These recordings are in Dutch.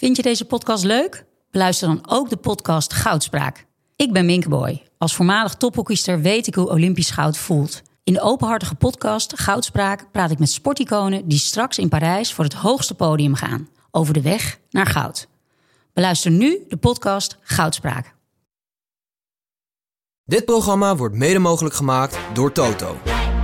Vind je deze podcast leuk? Beluister dan ook de podcast Goudspraak. Ik ben Minke Boy. Als voormalig tophockeyster weet ik hoe Olympisch goud voelt. In de openhartige podcast Goudspraak praat ik met sporticonen die straks in Parijs voor het hoogste podium gaan. Over de weg naar goud. Beluister nu de podcast Goudspraak. Dit programma wordt mede mogelijk gemaakt door Toto.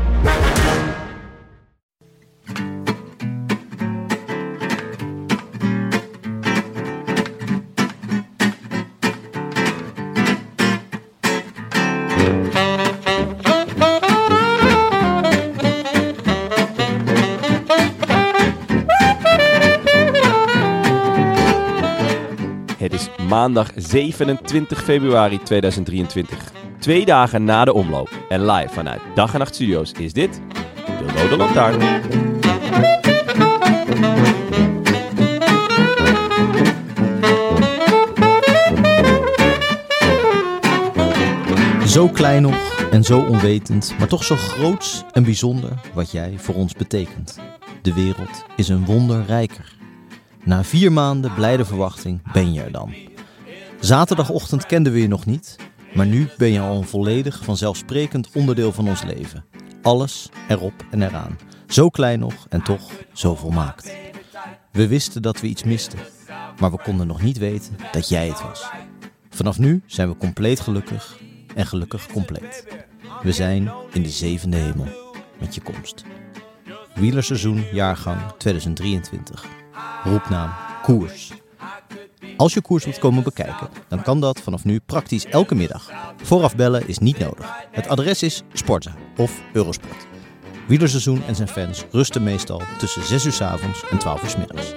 Het is maandag 27 februari 2023. 2 dagen na de omloop. En live vanuit Dag en Nacht Studio's is dit de Rode Lantaarn. Zo klein nog en zo onwetend, maar toch zo groots en bijzonder wat jij voor ons betekent. De wereld is een wonder rijker. Na 4 maanden blijde verwachting ben je er dan. Zaterdagochtend kenden we je nog niet, maar nu ben je al een volledig vanzelfsprekend onderdeel van ons leven. Alles erop en eraan. Zo klein nog en toch zo volmaakt. We wisten dat we iets misten, maar we konden nog niet weten dat jij het was. Vanaf nu zijn we compleet gelukkig en gelukkig compleet. We zijn in de 7e hemel met je komst. Wielerseizoen jaargang 2023. Roepnaam Koers. Als je koers wilt komen bekijken, dan kan dat vanaf nu praktisch elke middag. Vooraf bellen is niet nodig. Het adres is Sportza of Eurosport. Wielerseizoen en zijn fans rusten meestal tussen 6 uur 's avonds en 12 uur 's middags.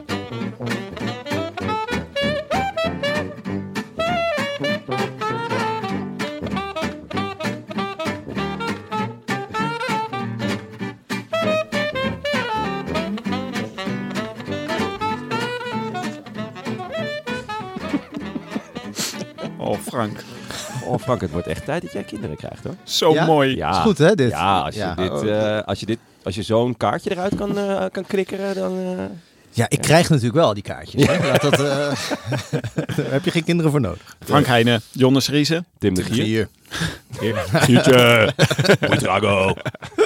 Oh Frank, het wordt echt tijd dat jij kinderen krijgt, hoor. Zo Ja? mooi. Ja, Is goed, hè, dit? Ja, als Ja. als je zo'n kaartje eruit kan knikkeren, dan... Ja, ik krijg natuurlijk wel die kaartjes. Hè? Laat dat, daar heb je geen kinderen voor nodig. Frank Heijnen, Jonas Riese. Tim de Gier. Gietje. Drago.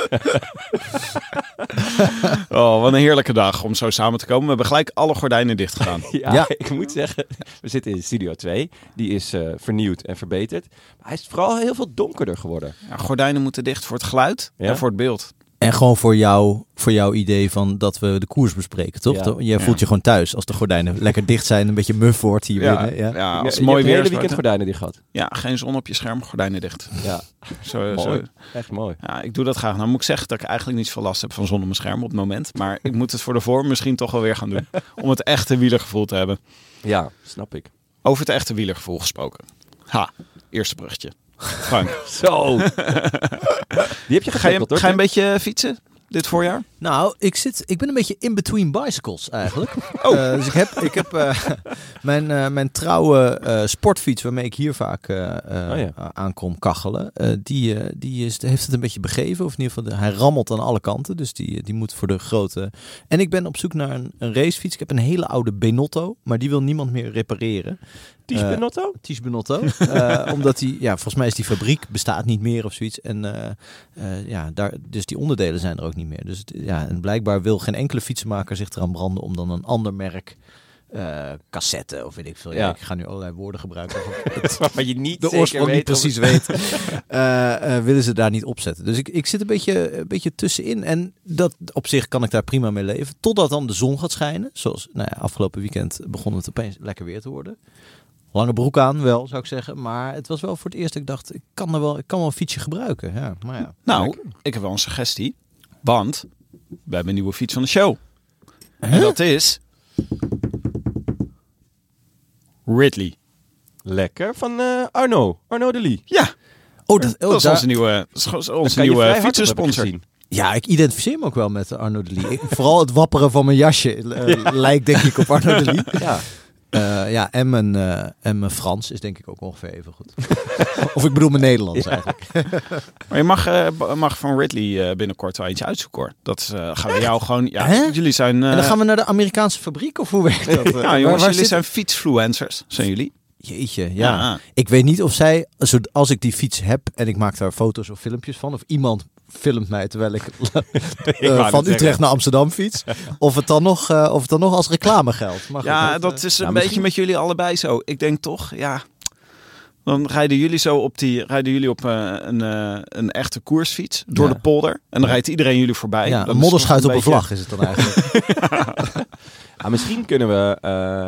Oh, wat een heerlijke dag om zo samen te komen. We hebben gelijk alle gordijnen dicht gedaan. Ja, ik moet zeggen, we zitten in Studio 2. Die is vernieuwd en verbeterd. Maar hij is vooral heel veel donkerder geworden. Ja, gordijnen moeten dicht voor het geluid en voor het beeld. En gewoon voor jouw idee van dat we de koers bespreken, toch? Ja. Jij voelt je gewoon thuis als de gordijnen lekker dicht zijn, een beetje muf wordt hier binnen. Ja. Als het je mooi hebt weer hele is. weekend gordijnen dicht gehad. Ja, geen zon op je scherm, gordijnen dicht. Ja, Zo. mooi. Echt mooi. Ja, ik doe dat graag. Nou moet ik zeggen dat ik eigenlijk niet veel last heb van zon op mijn scherm op het moment. Maar ik moet het voor de vorm misschien toch wel weer gaan doen. Om het echte wielergevoel te hebben. Ja, snap ik. Over het echte wielergevoel gesproken. Eerste bruggetje. Frank. Zo. Die heb je gegeven, toch? Ga je een beetje fietsen dit voorjaar? Nou, ik ben een beetje in between bicycles eigenlijk. Dus ik heb mijn trouwe sportfiets waarmee ik hier vaak aan kom kachelen. Heeft het een beetje begeven. Of in ieder geval, hij rammelt aan alle kanten. Dus die moet voor de grote... En ik ben op zoek naar een racefiets. Ik heb een hele oude Benotto, maar die wil niemand meer repareren. Ties Benotto? Ties Benotto. Omdat volgens mij is die fabriek bestaat niet meer of zoiets. En dus die onderdelen zijn er ook niet meer. Dus en blijkbaar wil geen enkele fietsenmaker zich eraan branden om dan een ander merk cassette of weet ik veel. Ja, ik ga nu allerlei woorden gebruiken. Maar je niet de oorsprong niet precies weet. Willen ze daar niet opzetten. Dus ik zit een beetje tussenin. En dat op zich kan ik daar prima mee leven. Totdat dan de zon gaat schijnen. Zoals afgelopen weekend begon het opeens lekker weer te worden. Lange broek aan wel, zou ik zeggen. Maar het was wel voor het eerst dat ik dacht, ik kan wel een fietsje gebruiken. Ja, maar ja. Nou, ik heb wel een suggestie. Want we hebben een nieuwe fiets van de show. En dat is Ridley. Lekker, van Arno de Lee. Ja. Dat is onze nieuwe fietsensponsor. Ja, ik identificeer me ook wel met Arno de Lee. Vooral het wapperen van mijn jasje lijkt denk ik op Arno de Lee. Ja. En mijn Frans is denk ik ook ongeveer even goed. Of ik bedoel mijn Nederlands eigenlijk. Maar je mag van Ridley binnenkort wel eentje uitzoeken, hoor. Dat gaan we jou gewoon... Ja, Hè? jullie zijn... En dan gaan we naar de Amerikaanse fabriek of hoe werkt dat? ja, jongens, waar jullie zit- zijn fietsfluencers, zijn jullie? Jeetje, ja. Ja. Ik weet niet of zij, als ik die fiets heb en ik maak daar foto's of filmpjes van, of iemand filmt mij terwijl ik van Utrecht naar Amsterdam fiets, of het dan nog als reclame geldt. Maar goed, Ja, dat is een misschien- beetje met jullie allebei zo. Ik denk toch, ja... Dan rijden jullie op een echte koersfiets door Ja. de polder. En dan rijdt iedereen jullie voorbij. ja, Dat een is modderschuit toch op een vlag is het dan eigenlijk. Misschien kunnen we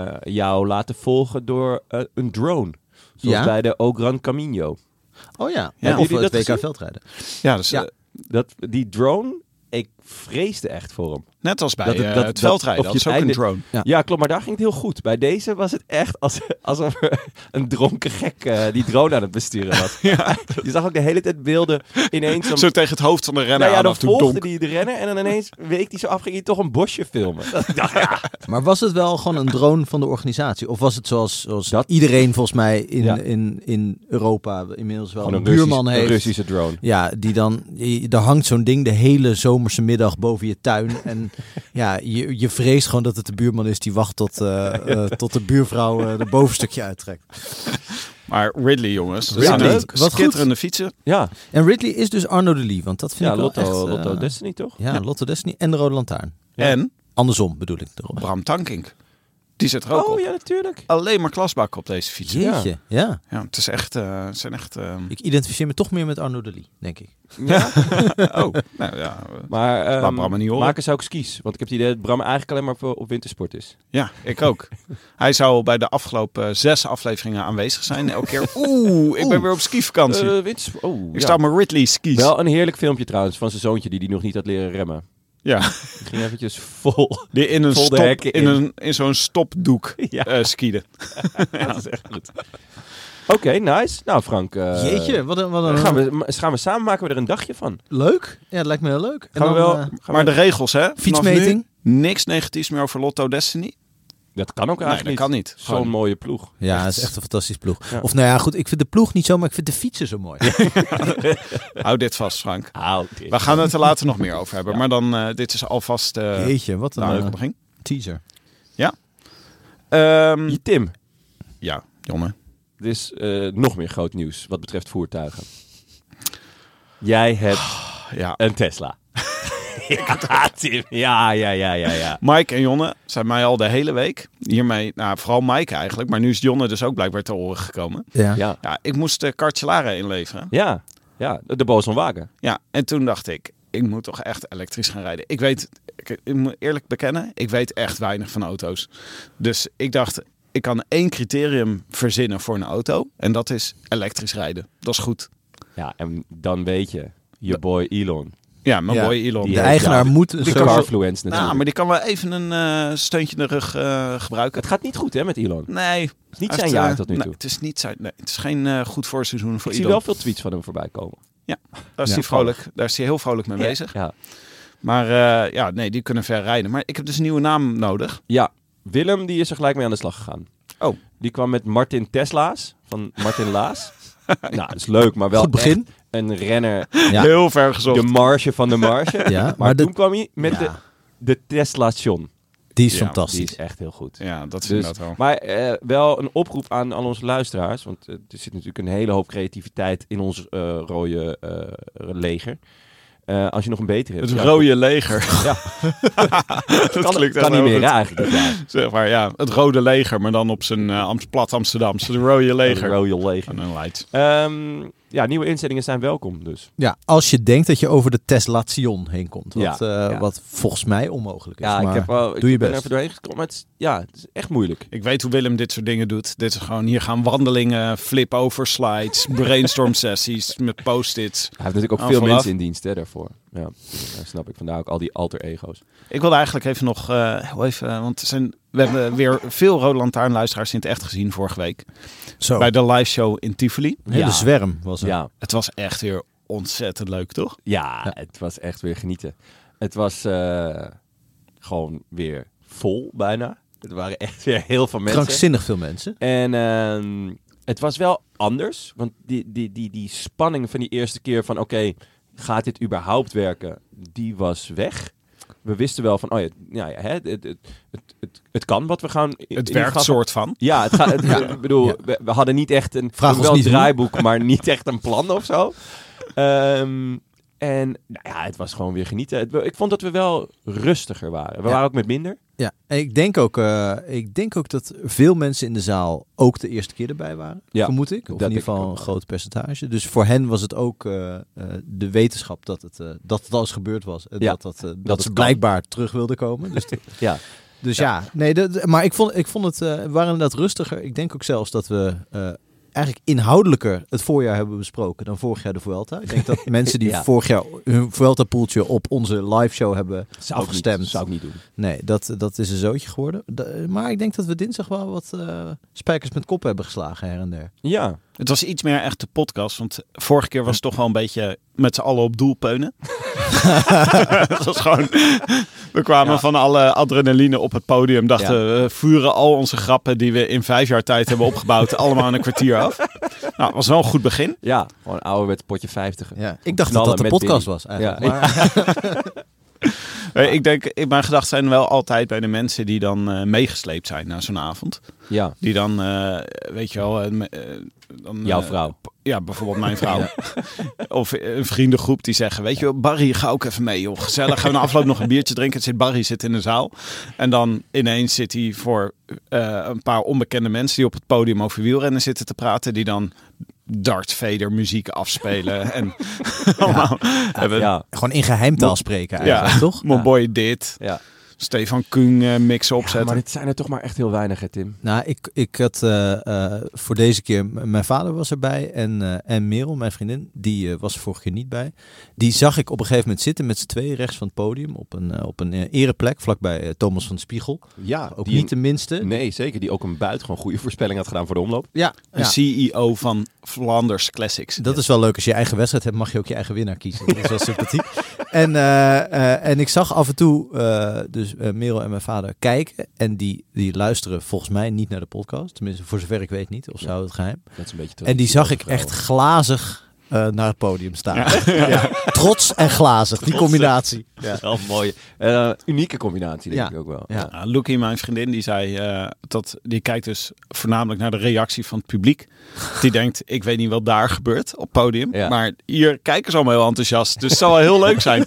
jou laten volgen door een drone. Zoals Ja? bij de O Gran Camino. Oh ja, Ja, of jullie het dat WK gezien? veldrijden. Ja, dus Ja. Die drone, ik vreesde echt voor hem. net als bij Dat- het veldrijden. of Dat je is ook het een einde- drone. Ja. Ja, klopt, maar daar ging het heel goed. Bij deze was het echt alsof er een dronken gek die drone aan het besturen was. Je zag ook de hele tijd beelden ineens... Zo tegen het hoofd van de renner Nou ja, aan dan af en toe volgde donk. hij de renner en dan ineens week hij zo af, ging hij toch een bosje filmen. Ik dacht, ja, Maar was het wel gewoon een drone van de organisatie? Of was het zoals Dat- iedereen volgens mij Ja. in Europa inmiddels wel gewoon een buurman een heeft? Russische drone. Ja, er hangt zo'n ding de hele zomerse middag boven je tuin. En ja, je vreest gewoon dat het de buurman is die wacht tot de buurvrouw de bovenstukje uittrekt. Maar Ridley, jongens. Dat Ridley, zijn ook wat schitterende fietsen. Ja, En Ridley is dus Arno de Lee, want dat vind ja ik wel Lotto, echt... Lotto Destiny toch? Ja, Lotto Destiny en de Rode Lantaarn. Ja. En Andersom bedoel ik. De Rode. Bram Tankink. Die zit er ook Oh op. ja, natuurlijk. Alleen maar klasbakken op deze fietsen. Jeetje, ja. Ja, het is echt... het zijn echt Ik identificeer me toch meer met Arno de Lee, denk ik. Ja. oh, nou ja. Maar Laat Bram maar niet horen. maken zou ik skis. Want ik heb het idee dat Bram eigenlijk alleen maar op wintersport is. Ja, ik ook. Hij zou bij de afgelopen 6 afleveringen aanwezig zijn. Elke keer, ik ben weer op skivakantie. Wintersport. Oh, Ik ja. sta met Ridley skis. Wel een heerlijk filmpje trouwens van zijn zoontje die nog niet had leren remmen. Ja, Die ging eventjes vol. die in een Vol de stop, hekken in zo'n stopdoek Ja. skieden. Dat is echt goed. Oké, nice. Nou Frank. Jeetje, wat een Gaan we samen maken we er een dagje van. leuk. Ja, dat lijkt me heel leuk. En Gaan we dan, wel... Maar de regels, hè? Vanaf fietsmeting? nu niks negatiefs meer over Lotto Destiny. Dat kan ook Nee, eigenlijk dat kan niet. Zo'n Gewoon- mooie ploeg. Ja, het is echt een fantastisch ploeg. Ja. Of nou ja, goed, ik vind de ploeg niet zo, maar ik vind de fietsen zo mooi. Hou dit vast, Frank. dit. We gaan het er later nog meer over hebben. Maar dan, dit is alvast Jeetje, wat de een aankondiging. teaser. Tim, Ja, jongen. er is nog meer groot nieuws wat betreft voertuigen. Jij hebt Ja. een Tesla. Ja, Tim. Ja. Mike en Jonne zijn mij al de hele week hiermee, nou vooral Mike eigenlijk, maar nu is Jonne dus ook blijkbaar te horen gekomen. Ja. Ja, Ja, ik moest de Cartelare inleveren. ja. De Boson-wagen. Ja, en toen dacht ik moet toch echt elektrisch gaan rijden. Ik moet eerlijk bekennen, ik weet echt weinig van auto's. Dus ik dacht, ik kan 1 criterium verzinnen voor een auto en dat is elektrisch rijden. Dat is goed. Ja, en dan weet je, je boy Elon. Ja, mijn Ja, boy Elon. die De heeft- eigenaar ja, moet De een Carfluence natuurlijk. Nou, maar die kan wel even een steuntje in de rug gebruiken. Het gaat niet goed hè met Elon. Nee. Het is niet hij zijn heeft, jaar tot nu nee, toe. het is niet zijn. Nee, het is geen goed voorseizoen voor Ik zie Elon. wel veel tweets van hem voorbij komen. Daar is hij vrolijk. Daar is hij heel vrolijk mee bezig. Ja. Maar die kunnen ver rijden. Maar ik heb dus een nieuwe naam nodig. Ja, Willem die is er gelijk mee aan de slag gegaan. Oh. Die kwam met Martin Tesla's van Martin Laas. Nou, dat is leuk, maar wel Goed begin. echt een renner. Ja. Heel ver gezocht. De marge van de marge. Ja, Maar de- toen kwam hij met Ja. de Tesla-station. Die is Ja, Die fantastisch. is echt heel goed. Ja, dat is Dus, inderdaad wel. maar wel een oproep aan al onze luisteraars. Want er zit natuurlijk een hele hoop creativiteit in ons rode leger. Als je nog een betere hebt. Het ja, rode leger. Ja. dat klinkt echt kan niet heel meer goed. eigenlijk. Ja. Zeg maar, ja, het rode leger, maar dan op zijn plat Amsterdamse. De rode leger. Rode leger. En een light. Ja, nieuwe instellingen zijn welkom dus. Ja, als je denkt dat je over de Tesla-station heen komt. Wat, Ja. wat volgens mij onmogelijk is. Ja, maar ik doe je ben er best. even doorheen gekomen. Maar het is echt moeilijk. Ik weet hoe Willem dit soort dingen doet. Dit is gewoon, hier gaan wandelingen, flip-over slides, brainstorm sessies met post-its. Hij heeft natuurlijk ook Oh, veel vanaf. mensen in dienst hè, daarvoor. Ja, dat snap ik. Vandaar ook al die alter ego's. Ik wilde eigenlijk even nog, want we hebben weer veel Rode Lantaarn luisteraars in het echt gezien vorige week. Zo, Bij de live show in Tivoli. een hele Ja. zwerm was er. Ja. Het was echt weer ontzettend leuk, toch? Ja, het was echt weer genieten. Het was gewoon weer vol bijna. Het waren echt weer heel veel mensen. Krankzinnig veel mensen. En het was wel anders. Want die spanning van die eerste keer van... Oké, gaat dit überhaupt werken? Die was weg. We wisten wel van... Het kan wat we gaan... Het werkt soort van. Ja, het gaat. Ik bedoel, we hadden niet echt een draaiboek, maar niet echt een plan of zo. En het was gewoon weer genieten. Ik vond dat we wel rustiger waren. We waren ook met minder. Ja, en ik denk ook dat veel mensen in de zaal ook de eerste keer erbij waren, vermoed ik. Of in ieder geval een groot percentage. Dus voor hen was het ook de wetenschap dat het al eens gebeurd was. En dat het blijkbaar terug wilde komen. Dus maar ik vond het, we waren inderdaad rustiger. Ik denk ook zelfs dat we eigenlijk inhoudelijker het voorjaar hebben besproken dan vorig jaar de Vuelta. Ik denk dat mensen die vorig jaar hun Vuelta-poeltje op onze live show hebben afgestemd. Zou ik niet doen. Nee, dat is een zootje geworden. Maar ik denk dat we dinsdag wel wat spijkers met kop hebben geslagen her en der. Ja. Het was iets meer echt de podcast, want vorige keer was het toch wel een beetje met z'n allen op doel peunen. Het was gewoon... We kwamen van alle adrenaline op het podium. Dachten we vuren al onze grappen die we in 5 jaar tijd hebben opgebouwd allemaal in een kwartier af. Nou, het was wel een goed begin. Ja, gewoon ouderwets potje 50. Ja, ik dacht dat de podcast was eigenlijk. Ja. Maar... Ik denk, mijn gedachten zijn wel altijd bij de mensen die dan meegesleept zijn na zo'n avond. Ja. Die dan, weet je wel... dan, jouw vrouw. Ja, bijvoorbeeld mijn vrouw. Of een vriendengroep die zeggen, weet je wel, Barry, ga ook even mee, joh. Gezellig, gaan we na afloop nog een biertje drinken. Barry zit in de zaal. En dan ineens zit hij voor een paar onbekende mensen die op het podium over wielrennen zitten te praten. Die dan Darth Vader muziek afspelen. En allemaal gewoon in geheimtaal spreken eigenlijk, toch? Mijn boy dit. Ja. Stefan Kung mixen opzetten. Maar dit zijn er toch maar echt heel weinig, hè, Tim? Nou, ik had voor deze keer... Mijn vader was erbij en Merel, mijn vriendin, die was er vorige keer niet bij. Die zag ik op een gegeven moment zitten met z'n tweeën rechts van het podium op een ereplek vlakbij Thomas van de Spiegel. Ja, ook niet de minste. Nee, zeker. Die ook een buitengewoon goede voorspelling had gedaan voor de omloop. Ja. Een CEO van Flanders Classics. Dat is wel leuk. Als je eigen wedstrijd hebt, mag je ook je eigen winnaar kiezen. Dat is wel sympathiek. En ik zag af en toe dus Merel en mijn vader kijken. En die luisteren volgens mij niet naar de podcast. Tenminste, voor zover ik weet niet. Of zou het geheim. Dat is een beetje en die zag ik echt glazig naar het podium staan. Ja. Trots en glazig, die combinatie. Ja. Wel mooi. Unieke combinatie, denk ik ook wel. Ja. Ja, Lucie, mijn vriendin, die zei die kijkt dus voornamelijk naar de reactie van het publiek. Die denkt, ik weet niet wat daar gebeurt op het podium. Ja. Maar hier kijken ze allemaal heel enthousiast. Dus het zal wel heel leuk zijn.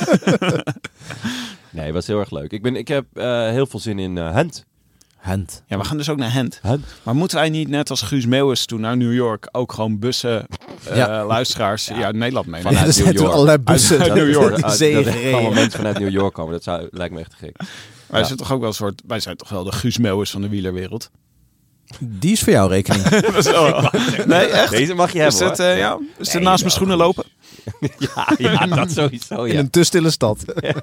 Nee, het was heel erg leuk. Ik heb heel veel zin in Hunt. Ja, we gaan dus ook naar Hunt. Maar moeten wij niet net als Guus Meeuwis toen naar New York ook gewoon bussen luisteraars uit Nederland meenemen? Vanuit New York. Allerlei bussen uit New York. Dat allemaal mensen vanuit New York komen. Dat lijkt me echt te gek. Wij zijn toch wel de Guus Meeuwis van de wielerwereld. Die is voor jou rekening. Nee, echt? Deze mag je hebben. Is het naast mijn schoenen lopen? ja, dat sowieso. Ja. In een te stille stad.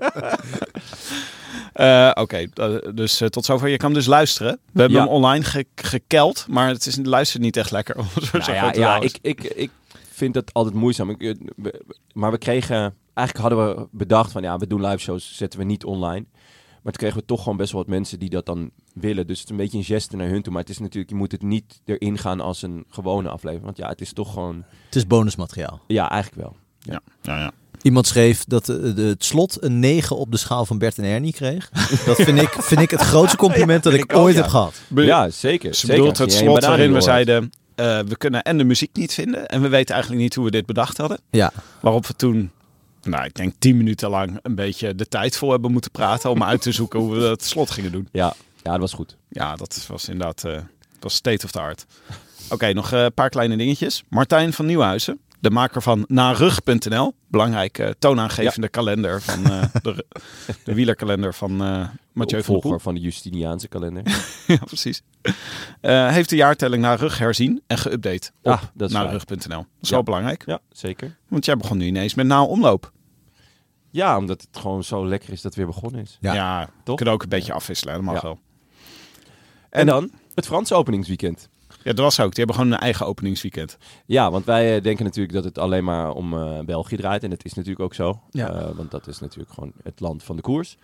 Oké, dus tot zover. Je kan dus luisteren. We hebben hem online gekeld, maar het luistert niet echt lekker. Ik vind het altijd moeizaam. Maar we kregen... Eigenlijk hadden we bedacht van we doen live shows, zetten we niet online. Maar toen kregen we toch gewoon best wel wat mensen die dat dan willen. Dus het is een beetje een geste naar hun toe. Maar het is natuurlijk, je moet het niet erin gaan als een gewone aflevering. Want het is toch gewoon... Het is bonusmateriaal. Ja, eigenlijk wel. Ja. Iemand schreef dat het slot een 9 op de schaal van Bert en Ernie kreeg. Dat vind ik het grootste compliment dat ik ooit heb gehad. Ja, zeker. Ze bedoelt het slot waarin we zeiden... we kunnen en de muziek niet vinden. En we weten eigenlijk niet hoe we dit bedacht hadden. Ja. Waarop we toen... ik denk 10 minuten lang een beetje de tijd vol hebben moeten praten... om uit te zoeken hoe we het slot gingen doen. Ja, dat was goed. Ja, dat was inderdaad was state of the art. Oké, nog een paar kleine dingetjes. Martijn van Nieuwhuizen, de maker van narug.nl. Belangrijk toonaangevende kalender van de wielerkalender van Mathieu van der Poel. Opvolger van de Justiniaanse kalender. Ja, precies. Heeft de jaartelling Narug herzien en geüpdate op narug.nl. Dat is wel belangrijk. Ja, zeker. Want jij begon nu ineens met omloop. Ja, omdat het gewoon zo lekker is dat het weer begonnen is. Ja, toch? Kunnen ook een beetje afwisselen. Dat mag wel. En dan het Franse openingsweekend. Ja, dat was ook. Die hebben gewoon een eigen openingsweekend. Ja, want wij denken natuurlijk dat het alleen maar om België draait. En dat is natuurlijk ook zo. Ja. Want dat is natuurlijk gewoon het land van de koers.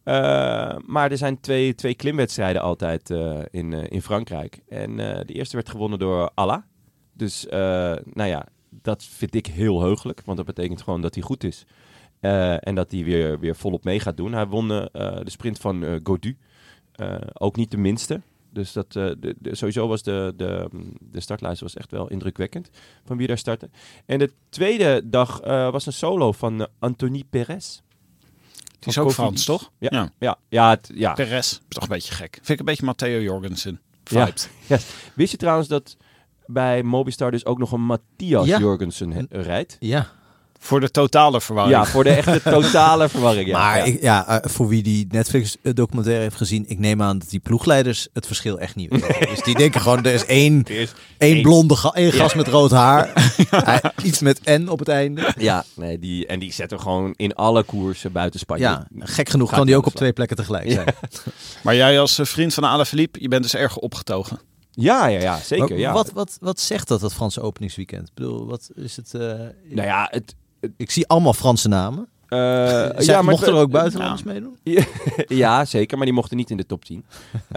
Maar er zijn twee klimwedstrijden altijd in Frankrijk. En de eerste werd gewonnen door Allah. Dus dat vind ik heel heugelijk. Want dat betekent gewoon dat hij goed is. En dat hij weer volop mee gaat doen. Hij won de sprint van Gaudu. Ook niet de minste. Dus dat, sowieso was de startlijst was echt wel indrukwekkend van wie daar startte. En de tweede dag was een solo van Anthony Perez. Die is ook Frans, toch? Ja. Perez, toch een beetje gek. Vind ik een beetje Matteo Jorgensen vibes. Ja. Wist je trouwens dat bij Mobistar dus ook nog een Matthias Jorgensen rijdt? Ja. Voor de totale verwarring. Ja, voor de echte totale verwarring. Ja. Maar voor wie die Netflix-documentaire heeft gezien, ik neem aan dat die ploegleiders het verschil echt niet weten. Dus die denken gewoon, er is één blonde één gast met rood haar. Iets met N op het einde. Ja, nee, die zetten gewoon in alle koersen buiten Spanje. Ja, gek genoeg kan die ook op 2 plekken tegelijk zijn. Ja. Maar jij als vriend van Alaphilippe, je bent dus erg opgetogen. Ja, zeker. Maar wat zegt dat Franse openingsweekend? Ik bedoel, wat is het? Ik zie allemaal Franse namen. Maar mochten er ook buitenlanders meedoen? Ja, zeker, maar die mochten niet in de top 10.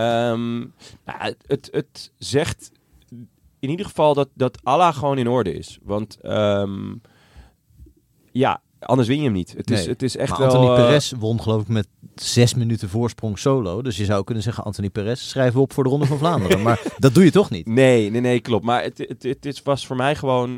Het zegt in ieder geval dat Allah gewoon in orde is. Want anders win je hem niet. Het is echt maar wel... Anthony Perez won geloof ik met 6 minuten voorsprong solo. Dus je zou kunnen zeggen, Anthony Perez, schrijven we op voor de Ronde van Vlaanderen. Maar dat doe je toch niet? Nee, klopt. Maar het was voor mij gewoon...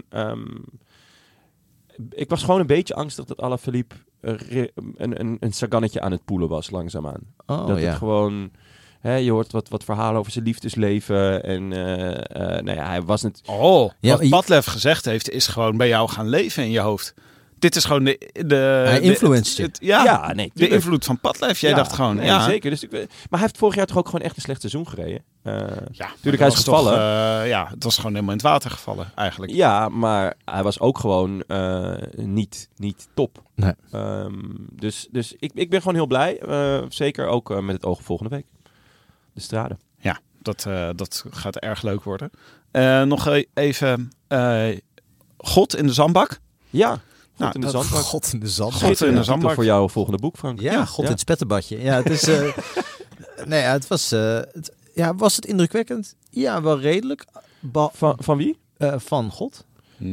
ik was gewoon een beetje angstig dat Alaphilippe een Sagannetje aan het poelen was, langzaamaan. Het gewoon... je hoort wat verhalen over zijn liefdesleven. En hij was het... Wat Padlef gezegd heeft, is gewoon bij jou gaan leven in je hoofd. Dit is gewoon hij influenced je. De invloed van Padlef. Jij dacht gewoon... Nee, zeker. Dus maar hij heeft vorig jaar toch ook gewoon echt een slecht seizoen gereden. Natuurlijk, hij is gevallen. Het was gewoon helemaal in het water gevallen, eigenlijk. Ja, maar hij was ook gewoon niet top. Nee. Dus ik ben gewoon heel blij. Zeker ook met het oog op volgende week. De Strade. Ja, dat gaat erg leuk worden. Nog even God in de zandbak. Ja. God in de zandbak. God in de zandbak. God in de zandbak. Voor jouw volgende boek, Frank. Ja, God in het spettenbadje. Ja, het is... het was... was het indrukwekkend? Ja, wel redelijk. Van wie? Van God.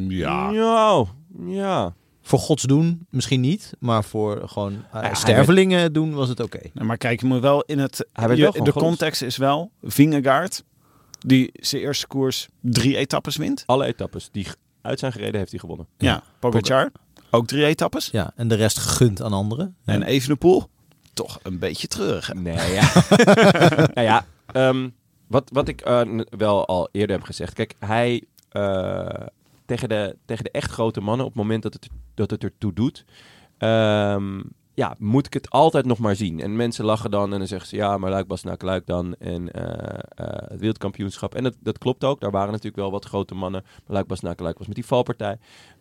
Ja. Voor Gods doen misschien niet, maar voor gewoon stervelingen doen was het oké. Maar kijk, je moet wel in het... de context is wel Vingegaard, die zijn eerste koers 3 etappes wint. Alle etappes die uit zijn gereden heeft hij gewonnen. Ja, Pogacar ook 3 etappes. Ja, en de rest gegund aan anderen. Ja. En Evenepoel, toch een beetje treurig. Hè? Nee, ja. Wat ik wel al eerder heb gezegd. Kijk, hij tegen de echt grote mannen, op het moment dat het ertoe doet, moet ik het altijd nog maar zien. En mensen lachen dan en dan zeggen ze, ja, maar Luik dan. En het wereldkampioenschap. En dat klopt ook. Daar waren natuurlijk wel wat grote mannen. Maar Luik was met die valpartij.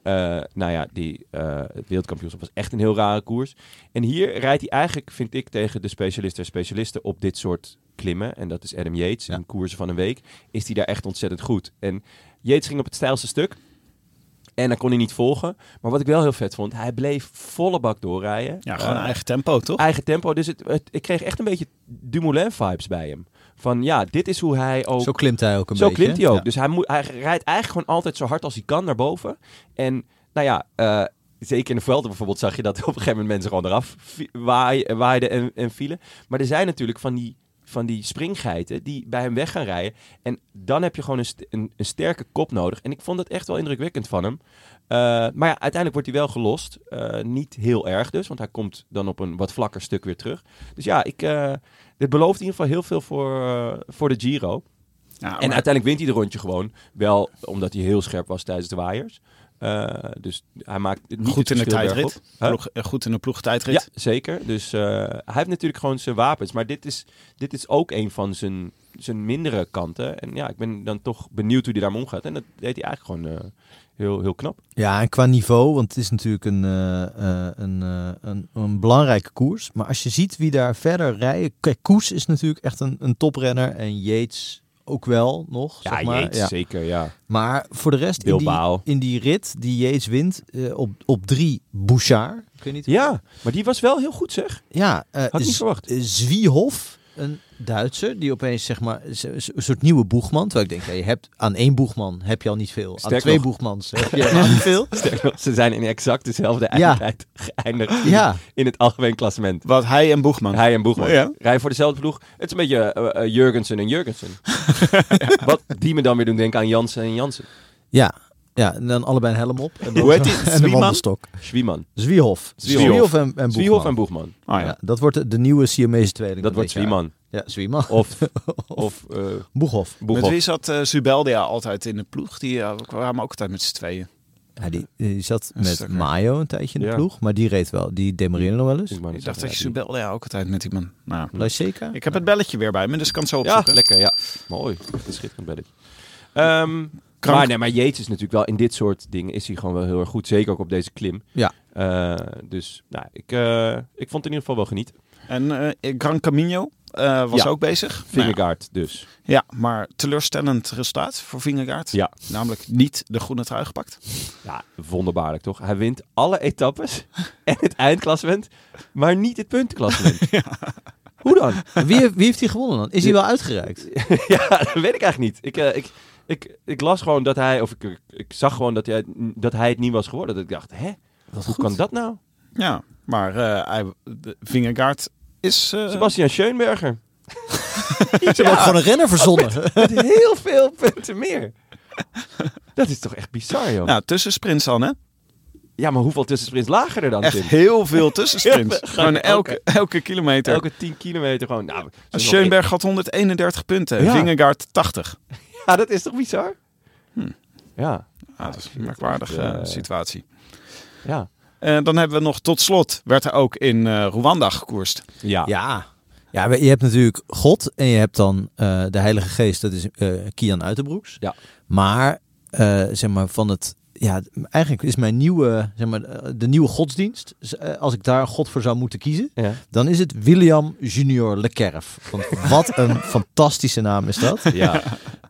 Het wereldkampioenschap was echt een heel rare koers. En hier rijdt hij eigenlijk, vind ik, tegen de specialisten op dit soort klimmen. En dat is Adam Yates. In koersen van een week is hij daar echt ontzettend goed. En Yates ging op het steilste stuk. En dan kon hij niet volgen. Maar wat ik wel heel vet vond, hij bleef volle bak doorrijden. Ja, gewoon eigen tempo, toch? Eigen tempo. Dus ik kreeg echt een beetje Dumoulin-vibes bij hem. Van dit is hoe hij ook... Zo klimt hij ook een beetje. Zo klimt hij ook. Ja. Dus hij rijdt eigenlijk gewoon altijd zo hard als hij kan naar boven. En zeker in de Vuelta bijvoorbeeld zag je dat op een gegeven moment mensen gewoon eraf waaiden en vielen. Maar er zijn natuurlijk van die springgeiten die bij hem weg gaan rijden. En dan heb je gewoon een sterke kop nodig. En ik vond dat echt wel indrukwekkend van hem. Maar uiteindelijk wordt hij wel gelost. Niet heel erg dus, want hij komt dan op een wat vlakker stuk weer terug. Dus dit belooft in ieder geval heel veel voor de Giro. Ja, en uiteindelijk wint hij de rondje gewoon. Wel omdat hij heel scherp was tijdens de waaiers. Dus hij maakt niet goed in de tijdrit. Goed in de ploegtijdrit. Ja, zeker. Dus hij heeft natuurlijk gewoon zijn wapens. Maar dit is ook een van zijn mindere kanten. En ik ben dan toch benieuwd hoe hij daarmee omgaat. En dat deed hij eigenlijk gewoon heel, heel knap. Ja, en qua niveau, want het is natuurlijk een belangrijke koers. Maar als je ziet wie daar verder rijden... Kijk, Koes is natuurlijk echt een toprenner. En Yates ook wel nog. Ja, zeg maar. Yates, zeker, ja. Maar voor de rest, Bilbao. in die rit die Yates wint, op 3 Bouchard. Ik weet niet. Ja, maar die was wel heel goed, zeg. Ja, Had ik niet verwacht. Zwiehoff, een Duitser, die opeens zeg maar een soort nieuwe boegman. Terwijl ik denk, ja, je hebt aan 1 boegman heb je al niet veel. Sterk Aan 2 nog. boegmans heb je al niet veel. Sterker nog, ze zijn in exact dezelfde Ja. tijd geëindigd Ja. in het algemeen klassement. Wat hij en Boegman. Hij en Boegman. Ja. Rijden voor dezelfde ploeg. Het is een beetje Jurgensen en Jurgensen. Wat die me dan weer doen denken aan Jansen en Jansen. Ja, en dan allebei een helm op. En dan Hoe heet die? En een Zwieman? wandelstok. Zwieman. Zwiehoff. Zwiehoff. En Boegman. Zwiehoff en Boegman. Oh, Ja, ja. dat wordt de nieuwe Siamese tweeling. Dat wordt dit jaar. Zwieman. Ja, Zwieman. Of Boeghoff. Met Boeghoff. wie zat Zubeldia altijd in de ploeg? Die kwamen ook altijd met z'n tweeën. Ja, die zat Een met stuk, Mayo een tijdje in de Ja. ploeg. Maar die reed wel. Die demereerde nog wel eens. Ik Ik dacht dat je Zubeldia ook altijd met die man... Nou, Lyseca? ik heb het belletje weer bij me, dus ik kan het zo Ja, opzoeken. lekker, ja. Mooi. Dat is schitterend belletje. Maar Yates is natuurlijk wel in dit soort dingen is hij gewoon wel heel erg goed. Zeker ook op deze klim. Ja. Dus nou, ik vond het in ieder geval wel genieten. En Gran Camino was Ja. ook bezig. Nou ja. Vingegaard dus. Ja, maar teleurstellend resultaat voor Vingegaard. Ja. Namelijk niet de groene trui gepakt. Ja, wonderbaarlijk toch? Hij wint alle etappes en het eindklassement, maar niet het puntenklassement. Hoe dan? Wie heeft hij gewonnen dan? Is hij wel uitgereikt? Ja, dat weet ik eigenlijk niet. Ik las gewoon dat hij, of ik zag gewoon dat hij het niet was geworden. Dat ik dacht, hè? Hoe kan dat nou? Ja, maar Vingegaard is... Sebastian Schoenberger. Ze hebben ook gewoon een renner verzonnen. Met heel veel punten meer. Dat is toch echt bizar, joh. Nou, tussensprints dan, hè? Ja, maar hoeveel tussensprints lagen er dan, Echt Tim? heel veel tussensprints. Gewoon Elke- elke kilometer. Elke 10 kilometer gewoon. Nou, Schoenberg had 131 punten. Ja. Vingegaard 80. Ja, dat is toch bizar? Ja. Ja, dat is een merkwaardige situatie. Ja. Dan hebben we nog tot slot, werd er ook in Rwanda gekoerst. Ja. Ja, je hebt natuurlijk God en je hebt dan de Heilige Geest. Dat is Kian Uiterbroeks. Ja. Maar zeg maar van het... Ja, eigenlijk is mijn nieuwe, zeg maar, de nieuwe godsdienst. Als ik daar God voor zou moeten kiezen, Ja. dan is het William Junior Lekerf. Want wat een fantastische naam is dat. Ja.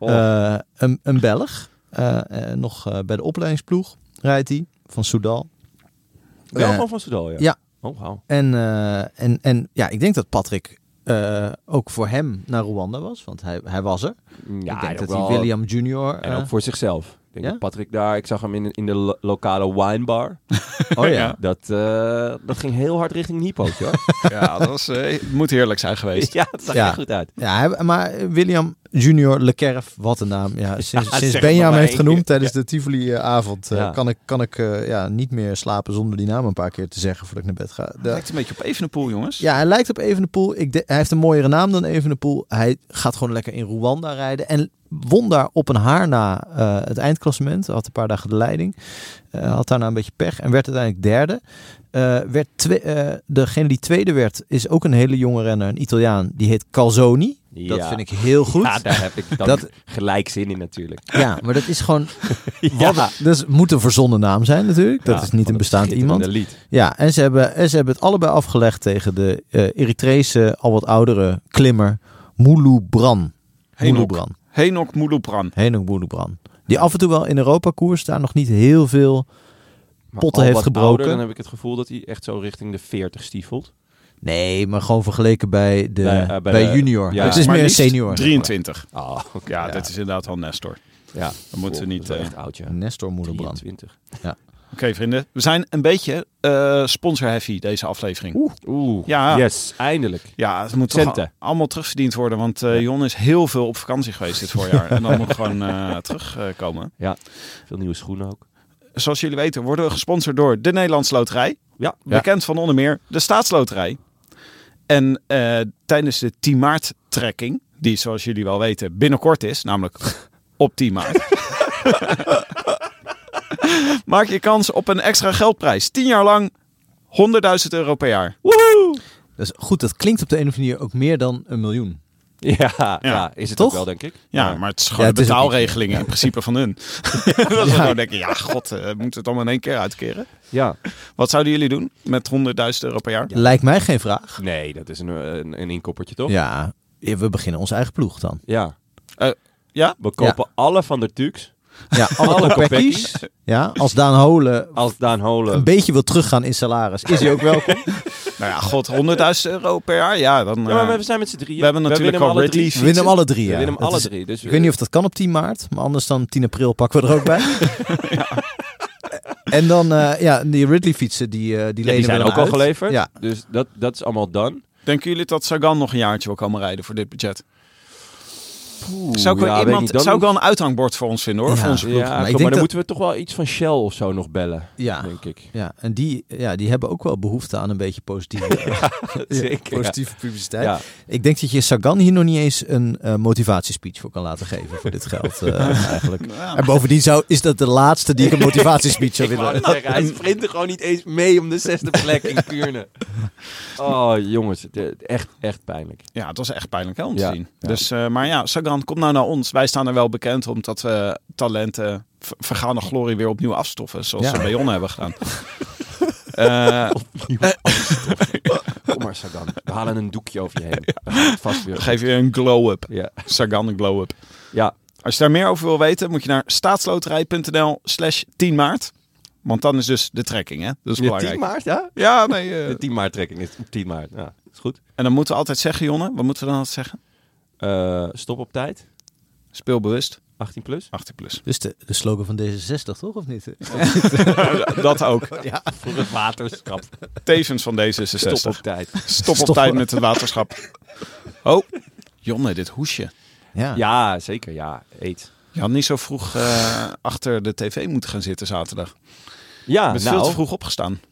Een Belg. Nog bij de opleidingsploeg rijdt hij van Soudal. Wel gewoon van Soudal, ja. Ja. Oh, wauw. En ja, ik denk dat Patrick ook voor hem naar Rwanda was. Want hij was er. Ja, Ik denk dat ook hij wel- William Junior... En ook voor zichzelf. Ik denk ja? dat Patrick daar, ik zag hem in de lokale winebar. Oh ja. Dat ging heel hard richting Niepootje, hoor. Ja, dat was, moet heerlijk zijn geweest. Ja, dat zag Ja. er goed uit. Ja, maar William Junior Lekerf, wat een naam. Ja, sinds zeg het Benjamin maar heeft één genoemd keer. tijdens de Tivoli-avond... Ja. kan ik niet meer slapen zonder die naam een paar keer te zeggen voordat ik naar bed ga. Lijkt een beetje op Evenepoel, jongens. Ja, hij lijkt op Evenepoel. Hij heeft een mooiere naam dan Evenepoel. Hij gaat gewoon lekker in Rwanda rijden. En won daar op een haar na het eindklassement. Had een paar dagen de leiding. Had daarna een beetje pech en werd uiteindelijk derde. Degene die tweede werd is ook een hele jonge renner. Een Italiaan. Die heet Calzoni. Dat Ja. vind ik heel goed. Ja, daar heb ik dan Dat- gelijk zin in natuurlijk. Ja, maar dat is gewoon... Ja. Dus moet een verzonnen naam zijn natuurlijk. Dat Ja, is niet van een bestaand schitterende iemand. lied. Ja, en ze hebben het allebei afgelegd tegen de Eritrese, al wat oudere klimmer Moulou-Bran. Moulou-Bran. Henok Moulou-Bran. Henok Moulou-Bran. Die af en toe wel in Europa koers daar nog niet heel veel Maar potten al heeft wat gebroken. ouder, dan heb ik het gevoel dat hij echt zo richting de 40 stiefelt. Nee, maar gewoon vergeleken bij Bij de- junior. ja. Het is Maar meer een liefst senior. 23. Oh, oké. Ja, dit is inderdaad wel Nestor. Ja. Dan moeten we niet... Dat is wel echt oud, ja. Nestor Moulou-Bran. 23. Oké, vrienden. We zijn een beetje sponsor-heavy deze aflevering. Oeh, Ja. yes, eindelijk. Ja, het moet toch Centen. allemaal terugverdiend worden. Want Jon is heel veel op vakantie geweest dit voorjaar. En dan moet gewoon terugkomen. Veel nieuwe schoenen ook. Zoals jullie weten worden we gesponsord door de Nederlandse Loterij. Ja. Bekend van onder meer de Staatsloterij. En tijdens de 10 maart trekking, die zoals jullie wel weten binnenkort is, namelijk op 10 maart. Maak je kans op een extra geldprijs. 10 jaar lang, €100.000 per jaar. Dus goed, dat klinkt op de een of andere manier ook meer dan $1 miljoen. Ja, is het Toch? ook wel, denk ik. Ja, maar het is gewoon Ja, de het is ook betaalregeling in principe van hun. Dat is gewoon denken, ja god, moeten we het allemaal in één keer uitkeren. Ja. Wat zouden jullie doen met €100.000 per jaar? Lijkt mij geen vraag. Nee, dat is een inkoppertje, toch? Ja, we beginnen onze eigen ploeg dan. Ja. Ja? We kopen alle Van der Tuks. Ja, alle Kopecki's. Ja, als Daan Holen een beetje wil teruggaan in salaris, is hij ook welkom. Nou ja, god, €100.000 per jaar. Ja, dan... Ja, maar we zijn met z'n drieën. We hebben natuurlijk winnen al alle Ridley. drie. We winnen hem alle 3, We ja. winnen hem Dat alle is- 3. Dus Ik weet niet of dat kan op 10 maart, maar anders dan 10 april pakken we er ook bij. En dan, die Ridley fietsen, die lenen die zijn we ook dan al uit. geleverd. Ja. Dus dat is allemaal done. Denken jullie dat Sagan nog een jaartje wil komen rijden voor dit budget? Oeh, Zou ik wel, ja, weet niet, dan zou ik wel een uithangbord voor ons vinden hoor, Ja. voor onze ploeg. Ja, Maar ik maar denk dan dat- moeten we toch wel iets van Shell of zo nog bellen, Ja. denk ik. Ja, en die hebben ook wel behoefte aan een beetje positieve, Zeker, positieve publiciteit. Ja. Ik denk dat je Sagan hier nog niet eens een motivatiespeech voor kan laten geven voor dit geld eigenlijk. Ja. En bovendien is dat de laatste die ik een motivatiespeech zou Ik wou willen. net zeggen, hij sprint er gewoon niet eens mee om de 6e plek in Kuurne. Oh, jongens, echt pijnlijk. Ja, het was echt pijnlijk hè, om te Ja, zien. ja. Dus, maar ja, Sagan, kom nou naar ons. Wij staan er wel bekend omdat we talenten vergane glorie weer opnieuw afstoffen. Zoals Ja. ze bij Jonne hebben gedaan. Kom maar, Sagan. We halen een doekje over je heen. We gaan het vast weer. Geef je een glow-up. Ja. Sagan een glow-up. Ja. Als je daar meer over wil weten, moet je naar staatsloterij.nl/10 maart. Want dan is dus de trekking, hè? Dat is De belangrijk. 10 maart, ja? Ja, nee. De 10 maart trekking is op 10 maart. Ja, is goed. En dan moeten we altijd zeggen, Jonne. Wat moeten we dan altijd zeggen? Stop op tijd. Speel bewust. 18 plus. 18 plus. Dus de slogan van D66 toch, of niet? Dat ook. Ja. Voor het waterschap. Tevens van D66. Stop op tijd. Stop op Stop. tijd met het waterschap. Oh, Jonne, dit hoesje. Ja. Ja, zeker. Ja, eet. Je had niet zo vroeg achter de tv moeten gaan zitten zaterdag. Ja, Je bent veel te vroeg opgestaan.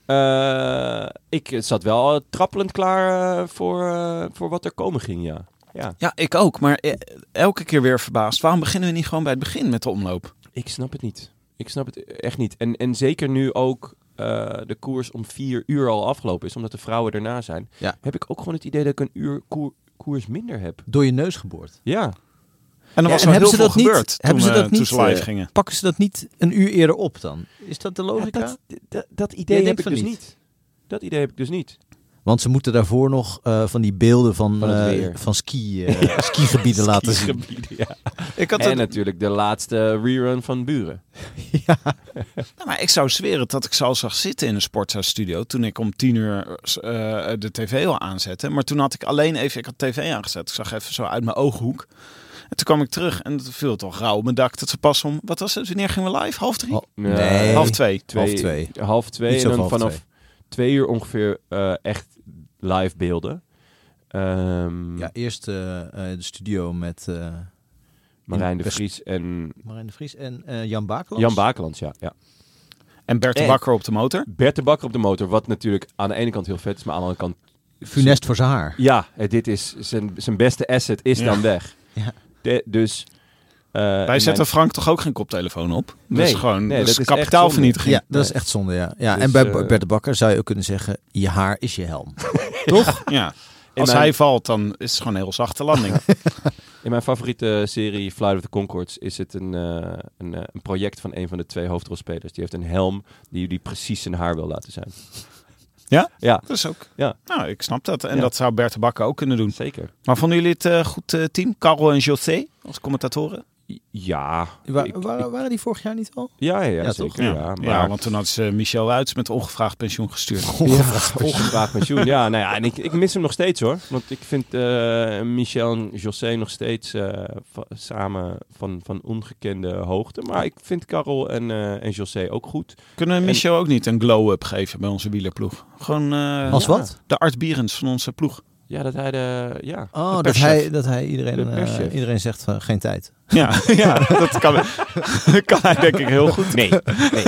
ik zat wel trappelend klaar voor wat er komen ging, ja. Ja. Ja, ik ook. Maar elke keer weer verbaasd. Waarom beginnen we niet gewoon bij het begin met de omloop? Ik snap het niet. Ik snap het echt niet. En zeker nu ook de koers om 4 uur al afgelopen is, omdat de vrouwen erna zijn, Ja. heb ik ook gewoon het idee dat ik een uur koers minder heb. Door je neus geboord. Ja. En er Ja, was en al hebben heel ze veel dat niet- gebeurd hebben toen, ze dat toen niet, ze live gingen. Pakken ze dat niet een uur eerder op dan? Is dat de logica? Dat idee Jij heb denkt ik van dus niet? niet. Dat idee heb ik dus niet. Want ze moeten daarvoor nog van die beelden van Van het weer. skigebieden laten zien. Skigebieden, ja. Ik had En het, natuurlijk de laatste rerun van Buren. nou, maar ik zou zweren dat ik ze al zag zitten in een sporthuisstudio toen ik om 10 uur de tv al aanzette. Maar toen had ik alleen even, ik had tv aangezet. Ik zag even zo uit mijn ooghoek. En toen kwam ik terug en het viel toch rauw op mijn dak dat ze pas om, wat was het, wanneer gingen we live? 1:30? Oh, Nee. nee. 1:30. 2:30. 1:30 Iets en over dan 1:30. vanaf 2 uur ongeveer echt live beelden. Ja, eerst de studio met Marijn de West- Vries en Marijn de Vries en Jan Bakelands. Jan Bakelands, ja. En Bert de En- Bakker op de motor. Bert de Bakker op de motor, wat natuurlijk aan de ene kant heel vet is, maar aan de andere kant... Funest voor zijn haar. Ja, dit is zijn beste asset is Ja. dan weg. Ja. Dus... Wij zetten Frank toch ook geen koptelefoon op? Dat Nee, is gewoon nee, dat dat is is echt kapitaalvernietiging. Ja, dat is echt zonde, ja. Dus, en bij Bert de Bakker zou je ook kunnen zeggen, je haar is je helm. Toch? Ja. Als mijn- hij valt, dan is het gewoon een heel zachte landing. In mijn favoriete serie Flight of the Conchords is het een project van een van de 2 hoofdrolspelers. Die heeft een helm die precies zijn haar wil laten zijn. Ja? Ja, Dat is ook. Ja. Nou, ik snap dat. En Ja. dat zou Bert de Bakker ook kunnen doen. zeker. Maar vonden jullie het goed team? Karel en José als commentatoren? Ja. Waren die vorig jaar niet al? Ja, Ja, zeker. toch? Ja, maar Ja, want toen had ze Michel Wuits met ongevraagd pensioen gestuurd. ongevraagd pensioen. Ja, nou ja, en ik mis hem nog steeds hoor. Want ik vind Michel en José nog steeds samen van ongekende hoogte. Maar ik vind Karel en José ook goed. Kunnen we Michel ook niet een glow-up geven bij onze wielerploeg? Gewoon Als Ja. wat? de Art Bierens van onze ploeg. Ja, dat hij de... Oh, dat perschef. hij De iedereen, perschef. iedereen zegt geen tijd. Ja, ja dat kan hij denk ik heel goed. Nee.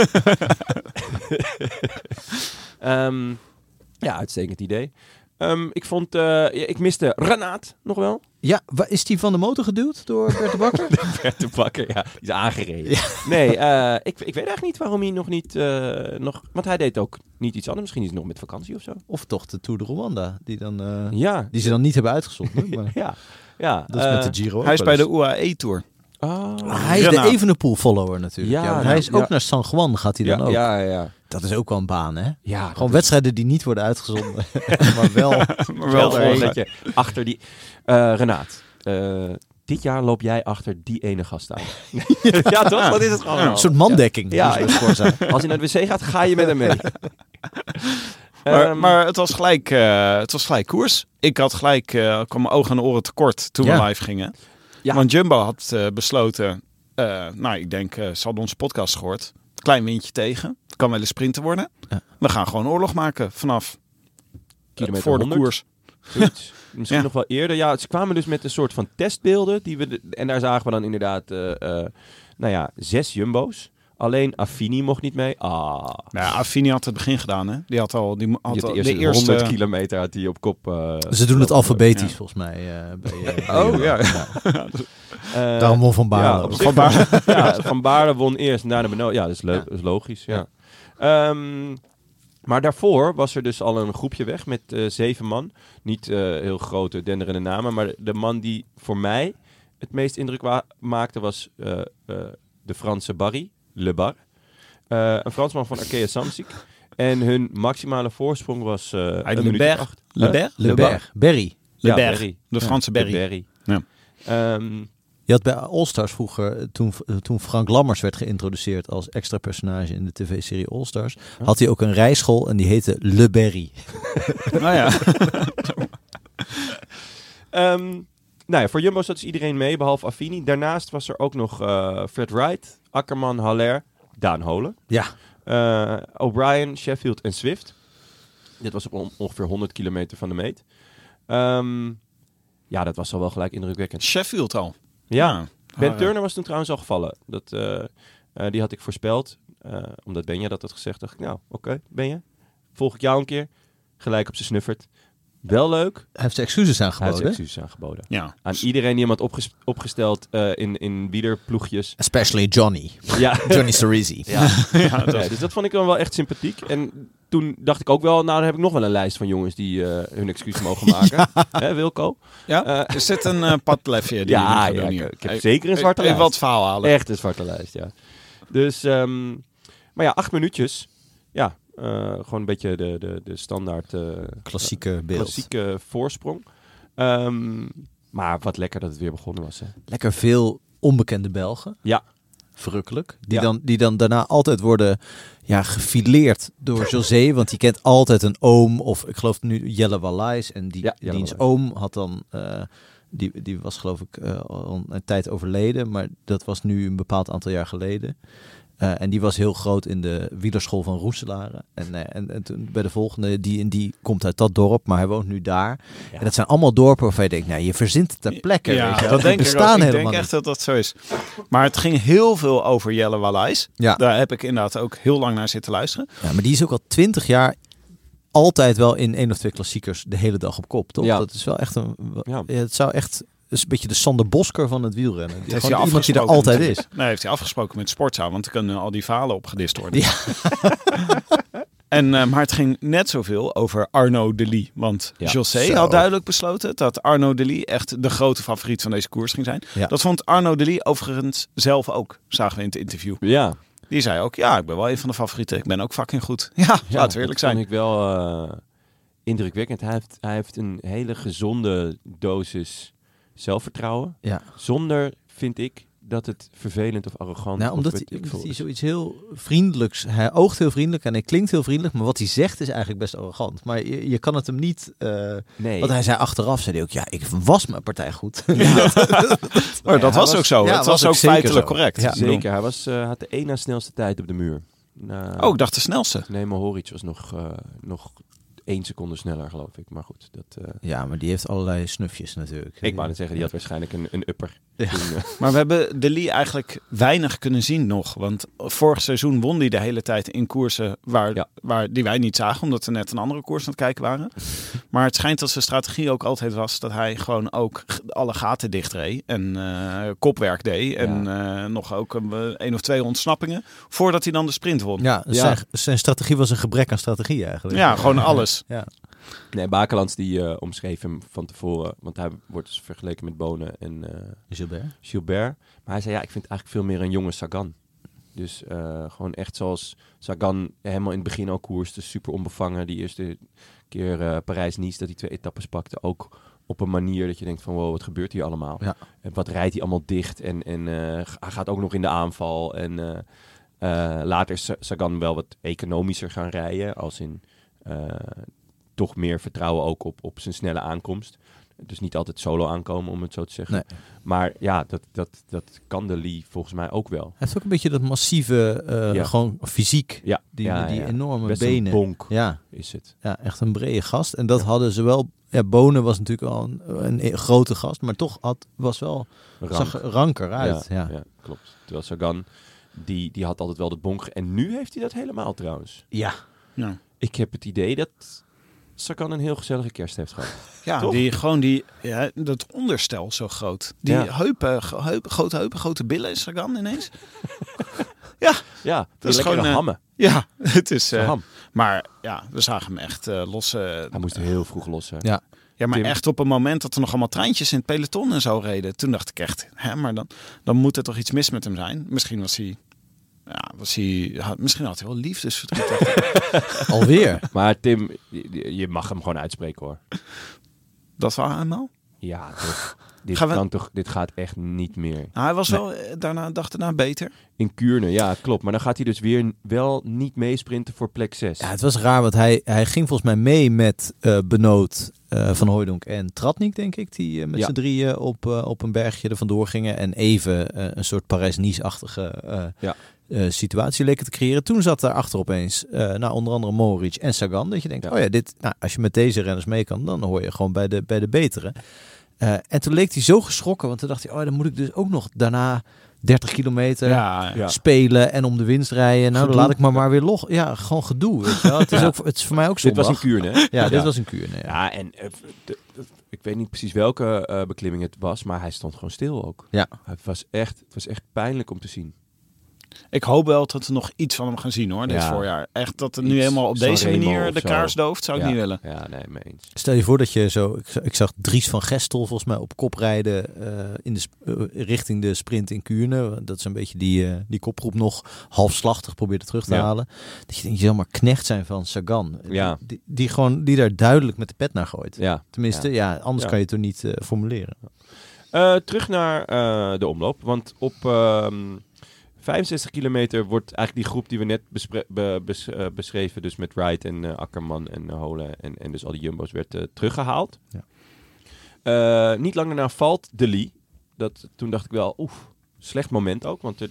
Ja, uitstekend idee. Ik vond... ik miste Renaat nog wel. Ja, is die van de motor geduwd door Bert de Bakker? Bert de Bakker, ja. Die is aangereden. Nee, ik weet eigenlijk niet waarom hij nog niet... want hij deed ook niet iets anders. Misschien is hij nog met vakantie of zo. Of toch de Tour de Rwanda, die Ja. ze dan niet hebben uitgezonden. Maar Ja. dat is met de Giro ook Hij is wel bij eens. de UAE-tour. Oh. Hij is Renaat. de Evenepoel-follower natuurlijk. Ja, Ja, want ja, hij is ook ja. naar San Juan, gaat hij dan ook. Ja. Dat is ook wel een baan, hè? Ja, Gewoon wedstrijden die niet worden uitgezonden, maar wel Maar wel daarheen. dat je achter die... Renaat. dit jaar loop jij achter die ene gast aan. Ja, toch? Dat is het gewoon. Een soort mandekking. Ja. moest er voor zijn. Als hij naar de wc gaat, ga je met hem mee. Maar het was gelijk koers. Ik had gelijk, kwam mijn ogen en oren tekort toen we live gingen. Ja. Want Jumbo had besloten, ik denk, ze hadden onze podcast gehoord. Klein windje tegen. Het kan wel een sprinter worden. Ja. We gaan gewoon oorlog maken vanaf Kilometer voor 100. de koers. Zoiets. Misschien Ja. nog wel eerder. Ja, ze kwamen dus met een soort van testbeelden. En daar zagen we dan inderdaad 6 Jumbo's. Alleen Affini mocht niet mee. Affini had het begin gedaan, hè? Die had Die had de de eerste 100 kilometer had hij op kop. Ze doen het alfabetisch Ja. volgens mij. Daarom won Van Baarle. Ja, op zich Van Baarle won eerst en daarna Benoot. Ja, dat is logisch. Ja. Maar daarvoor was er dus al een groepje weg met 7 man. Niet heel grote, denderende namen. Maar de man die voor mij het meest indruk maakte was de Franse Barry, Le Bar. Een Fransman van Arkea Samsic. En hun maximale voorsprong was een minuut of 8. Le Berg. Berry. Ja, Berg. Berry. De Franse Berry. De Berry. Ja. Je had bij All-Stars vroeger, toen Frank Lammers werd geïntroduceerd als extra personage in de tv-serie All-Stars, had hij ook een rijschool en die heette Le Berry. Voor Jumbo zat dus iedereen mee, behalve Affini. Daarnaast was er ook nog Fred Wright, Akkerman, Haller, Daan Holen. Ja. O'Brien, Sheffield en Swift. Dit was op ongeveer 100 kilometer van de meet. Dat was al wel gelijk indrukwekkend. Sheffield al. Ja. Ben Turner was toen trouwens al gevallen. Die had ik voorspeld. Omdat Benja dat had gezegd, dacht ik, oké, Benja. Volg ik jou een keer. Gelijk op zijn snuffert. Wel leuk. Hij heeft zijn excuses aangeboden. Ja. Aan iedereen die hem had opgesteld in wielerploegjes. Especially Johnny. Ja. Johnny Cerisi. Dus dat vond ik dan wel echt sympathiek. En toen dacht ik ook wel, dan heb ik nog wel een lijst van jongens die hun excuus mogen maken. Hè, Wilco? Ja, is dit een padlefje? Die ik heb zeker een zwarte lijst. Even wat verhaal halen. Echt een zwarte lijst, ja. Dus, 8 minuutjes. Ja, gewoon een beetje de standaard klassieke beeld. Klassieke voorsprong. Maar wat lekker dat het weer begonnen was. Hè. Lekker veel onbekende Belgen. Ja. Verrukkelijk. Die dan daarna altijd worden gefileerd door José. Want die kent altijd een oom. Of ik geloof nu Jelle Wallace. En diens oom had dan... Die was geloof ik al een tijd overleden. Maar dat was nu een bepaald aantal jaar geleden. En die was heel groot in de wielerschool van Roeselare. En toen bij de volgende, die komt uit dat dorp, maar hij woont nu daar. Ja. En dat zijn allemaal dorpen waarvan je denkt, je verzint het ter plekke. Ja, weet je. dat denk ik ook. Ik denk echt niet. dat dat zo is. Maar het ging heel veel over Jelle Wallace. Ja. Daar heb ik inderdaad ook heel lang naar zitten luisteren. Ja, maar die is ook al 20 jaar altijd wel in 1 of 2 klassiekers de hele dag op kop, toch? Ja. Dat is wel echt het zou echt... Dat is een beetje de Sander Bosker van het wielrennen. Heeft gewoon iemand die er altijd is. Nee, heeft hij afgesproken met Sportza, want er kunnen al die verhalen opgedist worden. Ja. Maar het ging net zoveel over Arnaud Delis. Want José had duidelijk besloten dat Arnaud Delis echt de grote favoriet van deze koers ging zijn. Ja. Dat vond Arnaud Delis overigens zelf ook, zagen we in het interview. Ja. Die zei ook, ik ben wel een van de favorieten. Ik ben ook fucking goed. Ja, laten we eerlijk zijn. Dat vond ik wel indrukwekkend. Hij heeft een hele gezonde dosis zelfvertrouwen. Ja. Zonder, vind ik, dat het vervelend of arrogant omdat hij zoiets heel vriendelijks... Hij oogt heel vriendelijk en hij klinkt heel vriendelijk. Maar wat hij zegt is eigenlijk best arrogant. Maar je kan het hem niet... nee. Want hij zei achteraf, zei hij ook... ik was mijn partij goed. Ja. Maar dat was ook zo. Ja, het was ook feitelijk correct. Ja. Zeker. Hij had de 1 na snelste tijd op de muur. Ik dacht de snelste. Nee, Mohoric was nog 1 seconde sneller, geloof ik. Maar goed. Ja, maar die heeft allerlei snufjes natuurlijk. Ik wou net zeggen, die had waarschijnlijk een upper. Ja. Maar we hebben Delis eigenlijk weinig kunnen zien nog. Want vorig seizoen won hij de hele tijd in koersen die wij niet zagen. Omdat we net een andere koers aan het kijken waren. Maar het schijnt dat zijn strategie ook altijd was dat hij gewoon ook alle gaten dichtreed. En kopwerk deed. En nog ook 1 of 2 ontsnappingen. Voordat hij dan de sprint won. Ja, zijn strategie was een gebrek aan strategie eigenlijk. Ja, gewoon alles. Ja. Nee, Bakelands die omschreef hem van tevoren, want hij wordt dus vergeleken met Bonen en Gilbert. Maar hij zei, ik vind eigenlijk veel meer een jonge Sagan. Dus gewoon echt zoals Sagan helemaal in het begin ook koerste, super onbevangen. Die eerste keer Parijs-Nice, dat hij 2 etappes pakte, ook op een manier dat je denkt van wow, wat gebeurt hier allemaal? Ja. En wat rijdt hij allemaal dicht? En hij gaat ook nog in de aanval. En later is Sagan wel wat economischer gaan rijden. Als in toch meer vertrouwen ook op zijn snelle aankomst. Dus niet altijd solo aankomen, om het zo te zeggen. Nee. Maar ja, dat kan de Lee volgens mij ook wel. Hij heeft ook een beetje dat massieve, gewoon fysiek. Ja, Die enorme best benen. een bonk Ja. is het. Ja, echt een brede gast. En dat hadden ze wel... Ja, Bonen was natuurlijk al een grote gast, maar toch was wel... Zag er ranker uit. Ja. Klopt. Terwijl Sagan, die had altijd wel dat bonk. En nu heeft hij dat helemaal trouwens. Ja. Ik heb het idee dat Sagan een heel gezellige kerst heeft gehad. Ja, Toch? dat onderstel zo groot. Die grote heupen, grote billen is Sagan ineens. Ja, dat is lekkere gewoon hammen. Ja, het is... Ham. Maar ja, we zagen hem echt lossen. Hij moest heel vroeg lossen. Ja. Ja, maar Tim. echt op een moment dat er nog allemaal treintjes in het peloton en zo reden. Toen dacht ik echt, maar dan moet er toch iets mis met hem zijn. Misschien misschien had hij wel liefdesverdriet. Alweer. Maar Tim, je mag hem gewoon uitspreken hoor. Dat was helemaal. Ja, toch. Dit gaat echt niet meer. Nou, hij was wel daarna beter. In Kuurne, ja, klopt. Maar dan gaat hij dus weer wel niet meesprinten voor plek 6. Ja, het was raar, want hij ging volgens mij mee met Benoot, Van Hooijdonk en Tratnik, denk ik. Die met z'n drieën op een bergje er vandoor gingen. En even een soort Parijs-Nice-achtige situatie leken te creëren. Toen zat daar achter opeens onder andere Mohoric en Sagan. Dat je denkt, als je met deze renners mee kan, dan hoor je gewoon bij de betere. En toen leek hij zo geschrokken, want toen dacht hij, dan moet ik dus ook nog daarna 30 kilometer spelen en om de winst rijden. Nou, dan laat ik maar weer log. Ja, gewoon gedoe. Weet je wel. Het is voor mij ook zondag. Dit was in Kuurne, hè? Ja, dit was in Kuurne. Ja, en ik weet niet precies welke beklimming het was, maar hij stond gewoon stil ook. Ja. Het was echt pijnlijk om te zien. Ik hoop wel dat we nog iets van hem gaan zien hoor, dit voorjaar. Echt dat er nu helemaal op deze manier de kaars dooft, zou ik niet willen. Ja, nee, mee eens. Stel je voor dat je zo... Ik zag Dries van Gestel volgens mij op kop rijden richting de sprint in Kuurne. Dat is een beetje die kopgroep nog halfslachtig probeerde terug te halen. Dat je denkt, je zal maar knecht zijn van Sagan. Ja. Die daar duidelijk met de pet naar gooit. Ja. Tenminste, anders kan je het er niet formuleren. Terug naar de omloop, want op... 65 kilometer wordt eigenlijk die groep die we net beschreven, dus met Wright en Akkerman en Hole en dus al die jumbo's, werd teruggehaald. Ja. Niet lang daarna valt de Lee. Toen dacht ik wel, slecht moment ook, want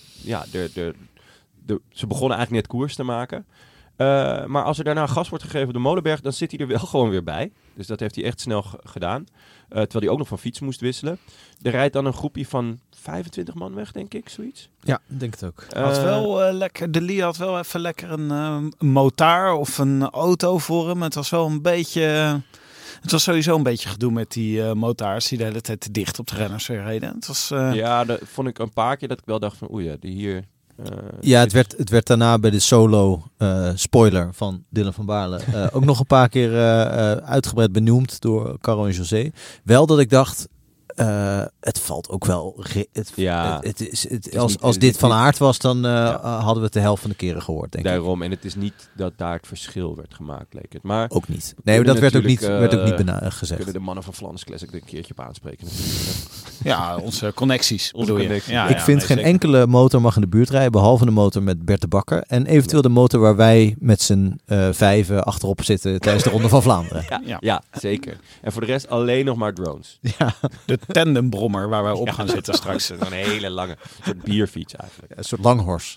ze begonnen eigenlijk net koers te maken. Maar als er daarna gas wordt gegeven op de Molenberg, dan zit hij er wel gewoon weer bij. Dus dat heeft hij echt snel gedaan. Terwijl hij ook nog van fiets moest wisselen. Er rijdt dan een groepje van 25 man weg, denk ik, zoiets. Ja, denk het ook. Had wel lekker, de Lee had wel even lekker een motaar of een auto voor hem. Het was wel een beetje... Het was sowieso een beetje gedoe met die motaars die de hele tijd te dicht op de renners weer reden. Het was, Ja, dat vond ik een paar keer dat ik wel dacht van die hier... het werd daarna bij de solo spoiler van Dylan van Baarle ook nog een paar keer uitgebreid benoemd door Caro en José. Wel dat ik dacht, het valt ook wel... Als dit Van Aert was, dan hadden we het de helft van de keren gehoord, denk ik. Daarom, en het is niet dat daar het verschil werd gemaakt, leek het. Maar ook niet. Nee, maar dat werd ook niet gezegd. Kunnen de mannen van Flanders Classic er een keertje op aanspreken. Ja, onze connecties. Ik vind geen enkele motor mag in de buurt rijden, behalve de motor met Bert de Bakker. En eventueel de motor waar wij met z'n vijven achterop zitten tijdens de Ronde van Vlaanderen. Ja, zeker. En voor de rest alleen nog maar drones. Ja. De tandembrommer waar wij op gaan zitten straks. Een hele lange soort bierfiets eigenlijk. Een soort langhors.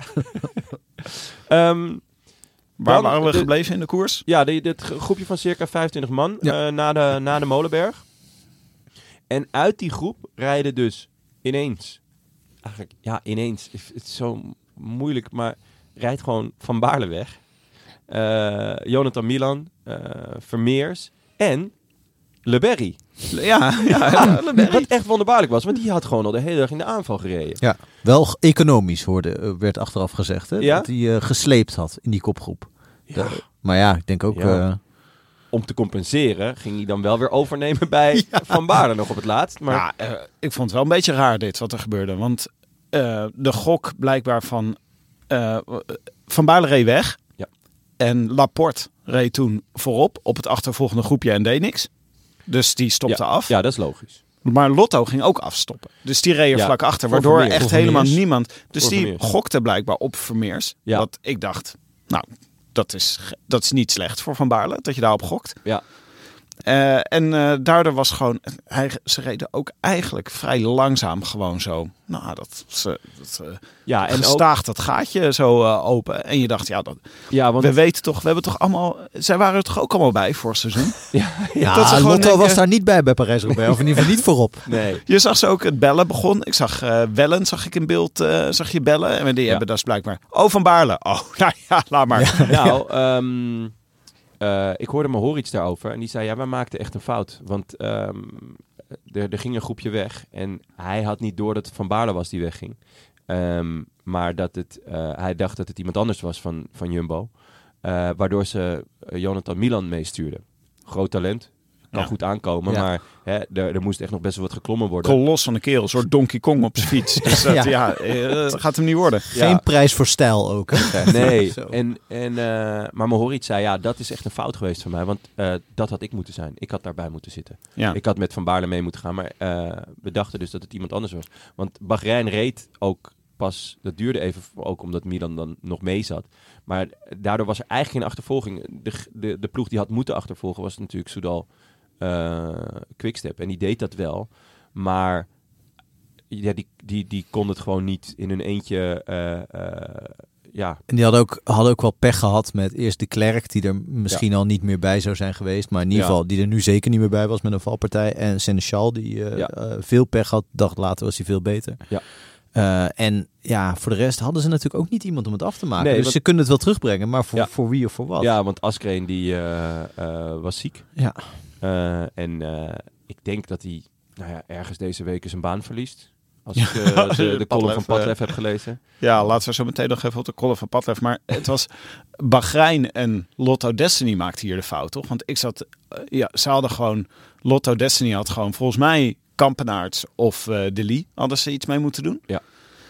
Waar waren we gebleven in de koers? Ja, dit groepje van circa 25 man na de Molenberg. En uit die groep rijden dus ineens... Eigenlijk, ineens. Het is zo moeilijk, maar rijdt gewoon Van Baarle weg. Jonathan Milan, Vermeers en Le Berry. Ja, Le Berry. Wat echt wonderbaarlijk was, want die had gewoon al de hele dag in de aanval gereden. Ja, wel economisch werd achteraf gezegd. Hè? Ja? Dat hij gesleept had in die kopgroep. Ja. Maar ja, ik denk ook... Om te compenseren ging hij dan wel weer overnemen bij Van Baarle nog op het laatst. Maar... ik vond het wel een beetje raar dit wat er gebeurde. Want de gok blijkbaar Van Baarle reed weg. Ja. En Laporte reed toen voorop op het achtervolgende groepje en deed niks. Dus die stopte af. Ja, dat is logisch. Maar Lotto ging ook afstoppen. Dus die reed er vlak achter. voor Waardoor Vermeers. echt Voor helemaal Vermeers. niemand... Dus Voor die Vermeers. gokte blijkbaar op Vermeers. Ja. Dat ik dacht, nou, dat is niet slecht voor Van Baarle. Dat je daarop gokt. Ja. Daardoor was gewoon... Ze reden ook eigenlijk vrij langzaam gewoon zo. Nou, Ja, en ook, gestaag dat gaatje zo open. En je dacht, want we weten toch... We hebben toch allemaal... Zij waren er toch ook allemaal bij voor het seizoen? Ja, dat ze gewoon Lotto denken- was daar niet bij Parijs-Roubaix. Of in ieder geval niet voorop. nee. Je zag ze ook het bellen begon. Ik zag Wellen, zag ik in beeld, zag je bellen. En die hebben dus blijkbaar... Oh, Van Baarle. Oh, nou ja, laat maar. Nou, ik hoorde Mohoric daarover en die zei, wij maakten echt een fout. Want er ging een groepje weg en hij had niet door dat het Van Baarle was die wegging. Maar dat hij dacht dat het iemand anders was van Jumbo. Waardoor ze Jonathan Milan meestuurden. Groot talent, kan goed aankomen, maar er moest echt nog best wel wat geklommen worden. Kolos van de kerel, een soort Donkey Kong op zijn fiets. Dus dat gaat hem niet worden. Geen prijs voor stijl ook. Hè? Nee, Zo. maar Mohoric zei, dat is echt een fout geweest van mij. Want dat had ik moeten zijn. Ik had daarbij moeten zitten. Ja. Ik had met Van Baarle mee moeten gaan. Maar we dachten dus dat het iemand anders was. Want Bahrein reed ook pas... Dat duurde even, ook omdat Milan dan nog mee zat. Maar daardoor was er eigenlijk geen achtervolging. De ploeg die had moeten achtervolgen was natuurlijk Soudal Quickstep. En die deed dat wel. Maar... Ja, die kon het gewoon niet in hun eentje. En die hadden ook wel pech gehad met eerst de Klerk, die er misschien al niet meer bij zou zijn geweest. Maar in ieder geval, die er nu zeker niet meer bij was met een valpartij. En Seneschal, die veel pech had. Dacht later was hij veel beter. Ja. Voor de rest hadden ze natuurlijk ook niet iemand om het af te maken. Nee, dus want... ze kunnen het wel terugbrengen, maar voor wie of voor wat? Ja, want Askreen die was ziek. Ja. Ik denk dat hij ergens deze week zijn baan verliest. Als ik de column van Padlef heb gelezen. Ja, laten we zo meteen nog even op de column van Padlef. Maar het was Bahrein en Lotto Destiny maakte hier de fout, toch? Want ze hadden gewoon... Lotto Destiny had gewoon volgens mij Kampenaerts of De Lie hadden ze iets mee moeten doen. Ja.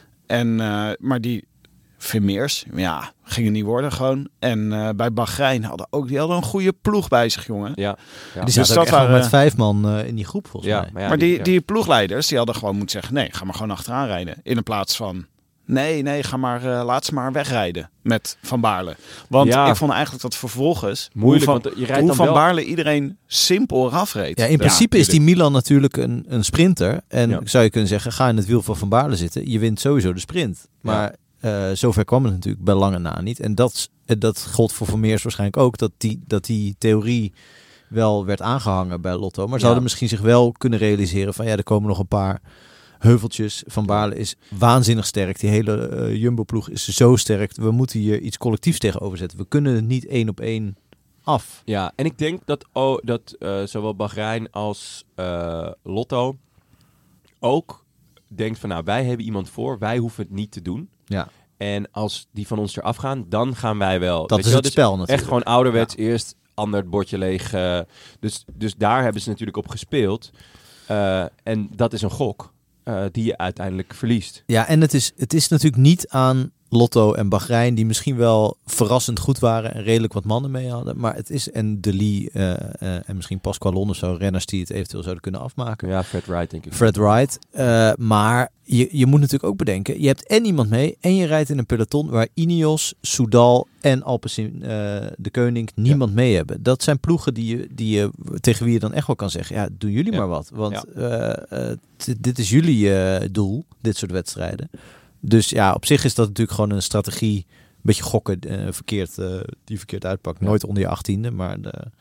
Maar die Vermeers, gingen niet worden gewoon. En bij Bahrein hadden een goede ploeg bij zich, jongen. Ja. Die zaten ook echt wel met 5 man in die groep, volgens mij. Maar die ploegleiders, die hadden gewoon moeten zeggen... Nee, ga maar gewoon achteraan rijden. In plaats van... Nee, ga maar, laat ze maar wegrijden met Van Baarle. Want ik vond eigenlijk dat vervolgens... Moeilijk, want je rijdt hoe dan Van wel... Baarle iedereen simpel eraf reed. Ja, in principe is die Milan natuurlijk een sprinter. En zou je kunnen zeggen, ga in het wiel van Van Baarle zitten. Je wint sowieso de sprint. Maar zover kwam het natuurlijk bij lange na niet. En dat gold voor Vermeers waarschijnlijk ook. Dat die theorie wel werd aangehangen bij Lotto. Maar ze hadden misschien zich wel kunnen realiseren van... er komen nog een paar... heuveltjes. Van Baarle is waanzinnig sterk. Die hele Jumbo-ploeg is zo sterk. We moeten hier iets collectiefs tegenover zetten. We kunnen het niet 1 op 1 af. Ja, en ik denk dat zowel Bahrein als Lotto ook denkt van... wij hebben iemand voor. Wij hoeven het niet te doen. Ja. En als die van ons eraf gaan, dan gaan wij wel. Dat is het spel natuurlijk. Echt gewoon ouderwets eerst ander het bordje leeg. Dus daar hebben ze natuurlijk op gespeeld. En dat is een gok. Die je uiteindelijk verliest. Ja, en het is natuurlijk niet aan Lotto en Bahrein, die misschien wel verrassend goed waren en redelijk wat mannen mee hadden. Maar het is, en De Lie en misschien Pasqualon of zo, renners die het eventueel zouden kunnen afmaken. Ja, Fred Wright denk ik. Fred Wright. Maar je moet natuurlijk ook bedenken, je hebt en iemand mee en je rijdt in een peloton waar Ineos, Soudal en Alpecin de Koning niemand mee hebben. Dat zijn ploegen tegen wie je dan echt wel kan zeggen, doen jullie maar wat. Want dit is jullie doel, dit soort wedstrijden. Dus op zich is dat natuurlijk gewoon een strategie, een beetje gokken, die verkeerd uitpakt. Nooit onder je 18e, maar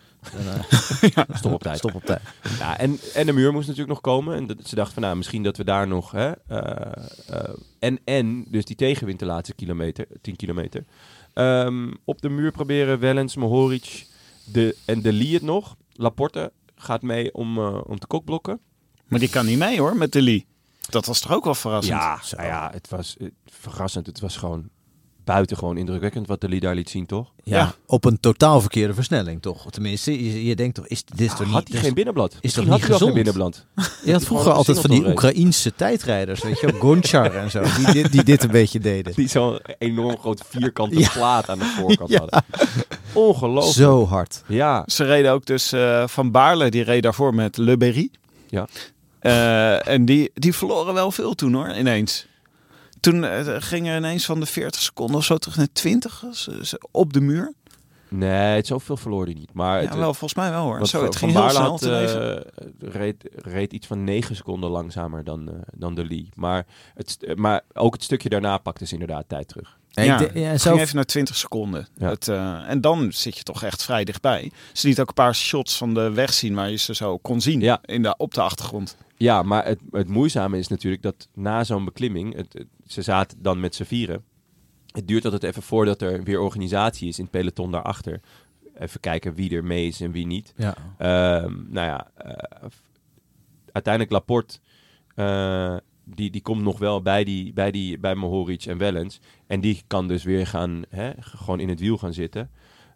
stop op tijd. Ja, en de muur moest natuurlijk nog komen. En ze dachten van, misschien dat we daar nog... dus die tegenwind de laatste 10 kilometer. Op de muur proberen Wellens, Mohoric en De Lie het nog. Laporte gaat mee om te kokblokken. Maar die kan niet mee hoor, met De Lie. Dat was toch ook wel verrassend? Ja, het was verrassend. Het was gewoon buitengewoon indrukwekkend wat de Lee daar liet zien, toch? Ja. Op een totaal verkeerde versnelling, toch? Tenminste, je denkt toch, dit is toch niet... Had hij geen binnenblad? Is toch Misschien niet had hij wel geen gezond? binnenblad. Je had vroeger altijd van die Oekraïense tijdrijders, weet je wel, Gonchar en zo, die dit een beetje deden. Die zo'n enorm groot vierkante plaat aan de voorkant hadden. Ongelooflijk. Zo hard. Ja. Ze reden ook dus Van Baarle, die reed daarvoor met Le Berry. Ja. En die verloren wel veel toen hoor, ineens. Toen gingen ineens van de 40 seconden of zo terug naar 20 op de muur. Nee, zoveel verloor hij niet. Maar Ja, wel, volgens mij wel hoor. Want Zo, het Van ging heel Baarle snel te reed iets van 9 seconden langzamer dan de Lee. Maar ook het stukje daarna pakte ze inderdaad tijd terug. Het ging even naar 20 seconden. Ja. En dan zit je toch echt vrij dichtbij. Ze liet ook een paar shots van de weg zien waar je ze zo kon zien op de achtergrond. Ja, maar het moeizame is natuurlijk dat na zo'n beklimming, ze zaten dan met z'n vieren. Het duurt altijd even voordat er weer organisatie is in het peloton daarachter. Even kijken wie er mee is en wie niet. Ja. Uiteindelijk Laporte, die komt nog wel bij Mohoric en Wellens. En die kan dus weer gewoon in het wiel gaan zitten.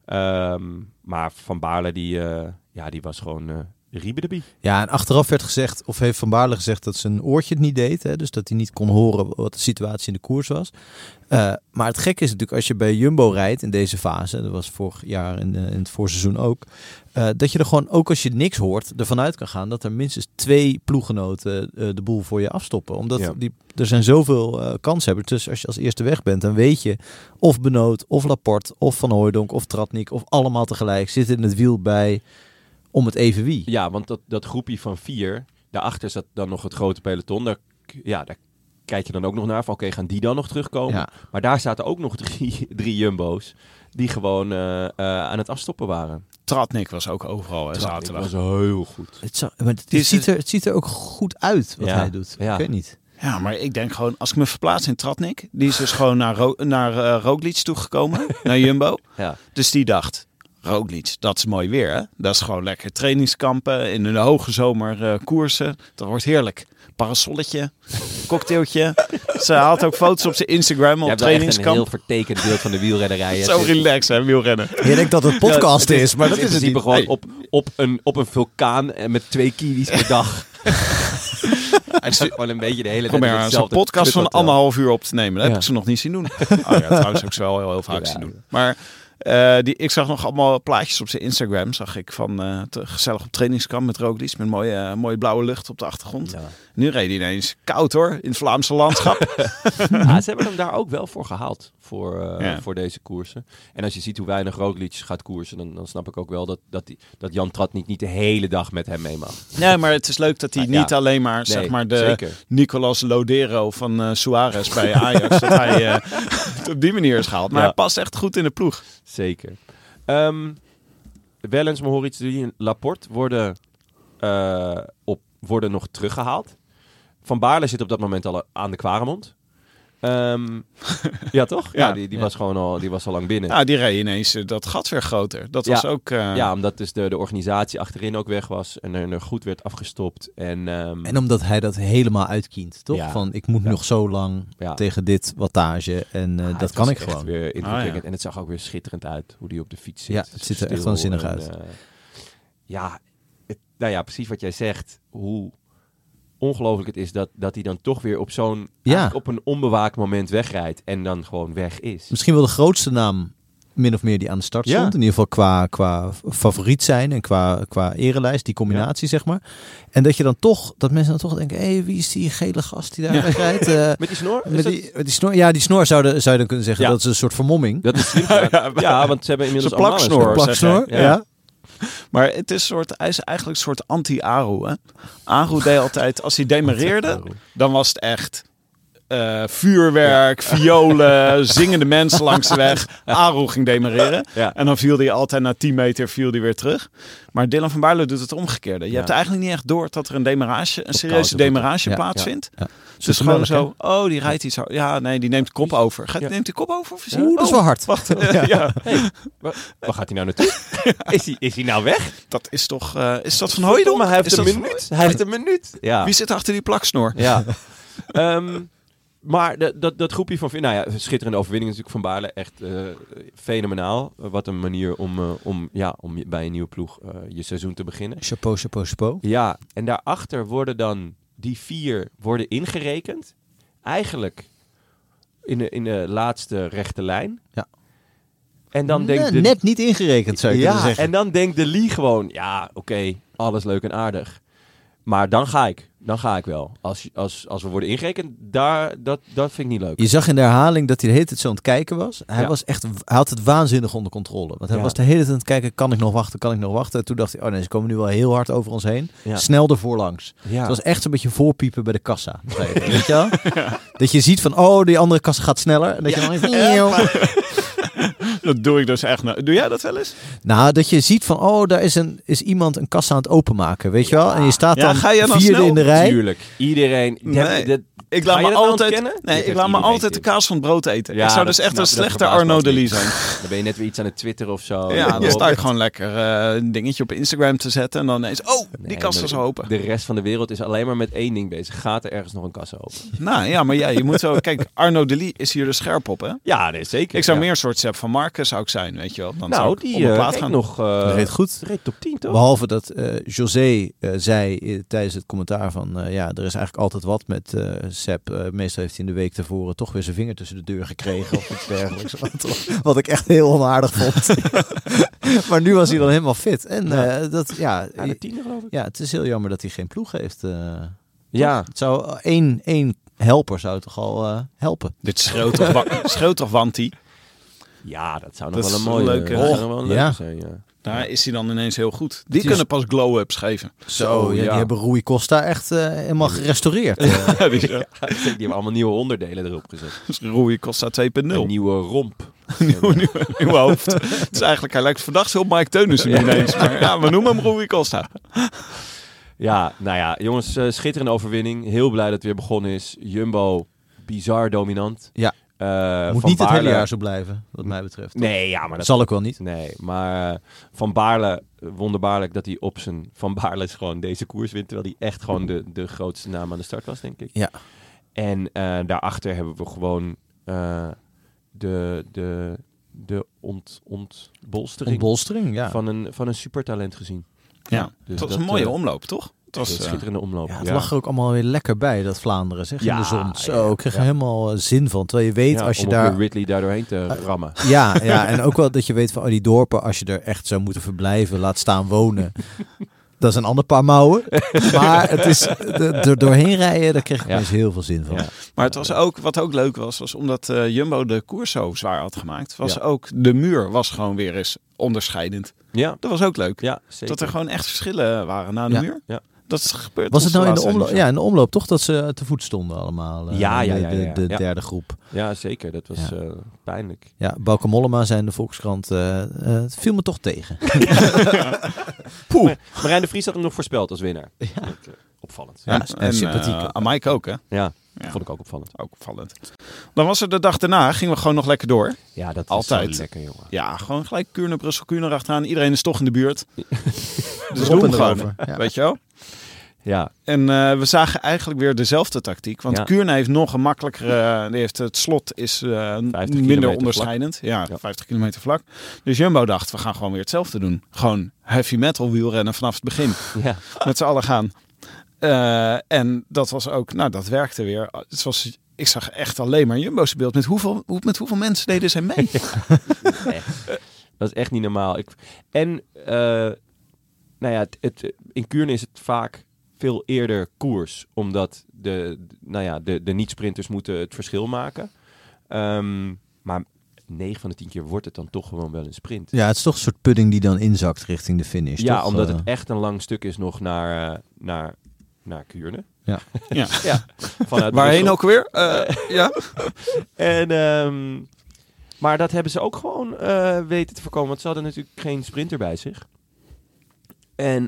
Maar Van Baarle, die was gewoon riebedebie. Ja, en achteraf werd gezegd, of heeft Van Baarle gezegd dat zijn oortje het niet deed. Hè? Dus dat hij niet kon horen wat de situatie in de koers was. Maar het gekke is natuurlijk, als je bij Jumbo rijdt in deze fase, dat was vorig jaar in het voorseizoen ook, dat je er gewoon, ook als je niks hoort, ervan uit kan gaan dat er minstens 2 ploeggenoten de boel voor je afstoppen. Omdat er zijn zoveel kanshebbers. Dus als je als eerste weg bent, dan weet je of Benoot, of Laporte, of Van Hooijdonk, of Tratnik, of allemaal tegelijk zitten in het wiel bij om het even wie. Ja, want dat groepje van 4, daarachter zat dan nog het grote peloton. Daar kijk je dan ook nog naar van, oké, gaan die dan nog terugkomen? Ja. Maar daar zaten ook nog 3 Jumbo's die gewoon aan het afstoppen waren. Tratnik was ook overal zaterdag. Dat was heel goed. Het ziet er ook goed uit wat hij doet. Ja. Ik weet niet. Ja, maar ik denk gewoon, als ik me verplaats in Tratnik, die is dus gewoon naar Roglic toegekomen, naar Jumbo. Ja. Dus die dacht, Roglic, dat is mooi weer hè. Dat is gewoon lekker trainingskampen, in de hoge zomer koersen. Dat wordt heerlijk. Parasolletje, cocktailtje. Ze had ook foto's op zijn Instagram op trainingskamp. Een heel vertekend beeld van de wielrennerij. Zo relaxed hè, wielrennen. Je denkt dat het podcast is, maar dat is het niet. Gewoon op een vulkaan en met 2 kiwis per dag. Hij zit gewoon een beetje de hele tijd. Kom maar, zo'n podcast van 1,5 uur op te nemen. Dat heb ik ze nog niet zien doen. Trouwens heb ik ze wel heel vaak zien doen. Maar ik zag nog allemaal plaatjes op zijn Instagram. Zag ik van gezellig op trainingskamp met Roglic. Met mooie blauwe lucht op de achtergrond. Ja. Nu reed hij ineens koud hoor, in het Vlaamse landschap. Ze hebben hem daar ook wel voor gehaald. Voor deze koersen. En als je ziet hoe weinig Roglic gaat koersen, dan snap ik ook wel dat Jan Tratnik niet de hele dag met hem mee mag. Ja, maar het is leuk dat hij niet alleen maar, zeg maar de zeker. Nicolas Lodero van Suarez bij Ajax, dat hij het op die manier is gehaald. Maar hij past echt goed in de ploeg. Zeker. Wellens, Mohoric en Laporte worden nog teruggehaald. Van Baarle zit op dat moment al aan de Kwaremond. Ja, toch? Ja, die was gewoon die was al lang binnen. Ja, die reed ineens dat gat weer groter. Dat was ook... Ja, omdat dus de organisatie achterin ook weg was en er goed werd afgestopt. En omdat hij dat helemaal uitkient, toch? Van, ik moet nog zo lang tegen dit wattage en dat kan ik gewoon. Weer indrukwekkend. En het zag ook weer schitterend uit, hoe die op de fiets zit. Ja, het ziet er echt waanzinnig uit. Precies wat jij zegt. Hoe ongelooflijk het is dat hij dan toch weer op op een onbewaakt moment wegrijdt en dan gewoon weg is. Misschien wel de grootste naam min of meer die aan de start stond. In ieder geval qua favoriet zijn en qua erelijst, die combinatie zeg maar. En dat je dan toch, dat mensen dan toch denken, wie is die gele gast die daar rijdt? Met die snor? Met die snor? Ja, die snor zou je dan kunnen zeggen, dat is een soort vermomming. Dat is want ze hebben inmiddels allemaal een plaksnor. Ja. Maar het is hij is eigenlijk een soort anti-Aru. Hè? Aru deed altijd, als hij demareerde, dan was het echt vuurwerk, violen, zingende mensen langs de weg. Aru ging demareren. Ja. En dan viel hij altijd na 10 meter weer terug. Maar Dylan van Baarle doet het omgekeerde. Je hebt eigenlijk niet echt door dat er een serieuze demarage plaatsvindt. Ja. Dus gewoon zo, die rijdt iets. Ja, nee, die neemt de kop over. Neemt de kop over? Of dat is wel hard. Wacht. Hey, waar gaat hij nou naartoe? Is hij nou weg? Dat is toch... is dat Van Hooijdonk? Maar hij heeft een minuut. Ja. Wie zit achter die plaksnor? Ja. Maar dat groepje van... Nou ja, schitterende overwinning natuurlijk van Baarle. Echt fenomenaal. Wat een manier om bij een nieuwe ploeg je seizoen te beginnen. Chapeau, chapeau, chapeau. Ja, en daarachter worden dan die 4 worden ingerekend. Eigenlijk in de laatste rechte lijn. Ja. En dan denkt net niet ingerekend, zou je kunnen zeggen. En dan denkt de Lee gewoon... Ja, oké, alles leuk en aardig. Maar dan ga ik wel. Als we worden ingerekend, dat vind ik niet leuk. Je zag in de herhaling dat hij de hele tijd zo aan het kijken was. Hij had het waanzinnig onder controle. Want hij was de hele tijd aan het kijken, kan ik nog wachten? En toen dacht hij, ze komen nu wel heel hard over ons heen. Ja. Snel ervoor langs. Ja. Het was echt een beetje voorpiepen bij de kassa. Weet je wel? Ja. Dat je ziet van, die andere kassa gaat sneller. En dat je dan even... Dat doe ik dus echt. Doe jij dat wel eens? Nou, dat je ziet van, daar is iemand een kassa aan het openmaken, weet je wel? En je staat dan vierde snel? in de rij. Tuurlijk. Iedereen... Ik laat me altijd de kaas van het brood eten. Ja, ik zou dus echt een slechte Arno de Lee zijn. Dan ben je net weer iets aan het Twitter of zo. Ja, dan sta ik gewoon lekker een dingetje op Instagram te zetten. En dan ineens, die kassa is open. De rest van de wereld is alleen maar met één ding bezig. Gaat er ergens nog een kassa open? Nou ja, maar je moet zo... Kijk, Arno de Lee is hier dus scherp op, hè? Ja, nee, zeker. Ik zou meer een soort Sepp van Marken zou ik zijn, weet je wel. Dan nou, die gaan nog... reed goed. Reed top 10, toch? Behalve dat José zei tijdens het commentaar van... er is eigenlijk altijd wat met Sepp. Meestal heeft hij in de week tevoren toch weer zijn vinger tussen de deur gekregen of iets dergelijks. Wat ik echt heel onaardig vond. Maar nu was hij dan helemaal fit. En de 10e geloof ik. Ja, het is heel jammer dat hij geen ploeg heeft. Ja. Het zou één helper zou toch al helpen. Dit schreeuwt toch Wanty? Ja, dat zou nog wel een mooie leuke zijn. Ja. Daar is hij dan ineens heel goed. Die kunnen pas glow-ups geven. Die hebben Rui Costa echt helemaal gerestaureerd. Die hebben allemaal nieuwe onderdelen erop gezet. Dus Rui Costa 2.0. Een nieuwe romp. nieuwe hoofd. Het is eigenlijk, hij lijkt verdacht heel Mike Teunissen nu ineens. Maar ja, we noemen hem Rui Costa. Ja, nou ja, jongens, schitterende overwinning. Heel blij dat het weer begonnen is. Jumbo, bizar dominant. Ja. Moet niet het hele jaar zo blijven, wat mij betreft. Nee, ja, maar dat zal ik wel niet. Nee, maar Van Baarle, wonderbaarlijk dat hij op zijn Van Baarle is gewoon deze koers wint, terwijl hij echt gewoon de grootste naam aan de start was, denk ik. Ja. En daarachter hebben we gewoon de ontbolstering ja. van een supertalent gezien. Ja, dus dat is een mooie omloop, toch? Het was een schitterende omloop. Ja, het lag er ook allemaal weer lekker bij, dat Vlaanderen, zeg, in de zon. Zo, ik kreeg er helemaal zin van. Terwijl je weet, als je daar... Ridley daar doorheen te rammen. Ja, en ook wel dat je weet van die dorpen, als je er echt zou moeten verblijven, laat staan wonen. Dat is een ander paar mouwen. Maar het is doorheen rijden, daar kreeg ik dus heel veel zin van. Ja. Maar het was ook, wat ook leuk was omdat Jumbo de koers zo zwaar had gemaakt, was ook de muur was gewoon weer eens onderscheidend. Ja. Dat was ook leuk. Ja, zeker. Dat er gewoon echt verschillen waren na de muur. Ja. Dat is gebeurd. Was het nou in de omloop? Ja, in de omloop toch dat ze te voet stonden allemaal. De derde groep. Ja, zeker. Dat was pijnlijk. Ja, Bauke Mollema zei in de Volkskrant, het viel me toch tegen. Poeh. Marijn de Vries had hem nog voorspeld als winnaar. Ja. Opvallend. Ja, en sympathiek. Mike ook, hè? Ja, vond ik ook opvallend. Ook opvallend. Dan was er de dag daarna, gingen we gewoon nog lekker door. Ja, dat altijd was lekker, jongen. Ja, gewoon gelijk Kuurne, Brussel, Kuurne achteraan. Iedereen is toch in de buurt. Dus doen we gewoon, weet je wel? Ja. En we zagen eigenlijk weer dezelfde tactiek. Want Kuurne heeft nog een makkelijkere... Die heeft, het slot is minder onderscheidend. Ja, 50 kilometer vlak. Dus Jumbo dacht, we gaan gewoon weer hetzelfde doen. Gewoon heavy metal wielrennen vanaf het begin. Ja. Met z'n allen gaan. En dat was ook... Nou, dat werkte weer. Het was... Ik zag echt alleen maar Jumbo's beeld. Met hoeveel mensen deden zij mee? Dat is echt niet normaal. In Kuurne is het vaak veel eerder koers. Omdat de niet-sprinters moeten het verschil maken. Maar 9 van de 10 keer wordt het dan toch gewoon wel een sprint. Ja, het is toch een soort pudding die dan inzakt richting de finish. Ja, toch? Omdat het echt een lang stuk is nog naar Kuurne. Ja. Ja. Vanuit waarheen ook weer? Ja. Maar dat hebben ze ook gewoon weten te voorkomen. Want ze hadden natuurlijk geen sprinter bij zich. En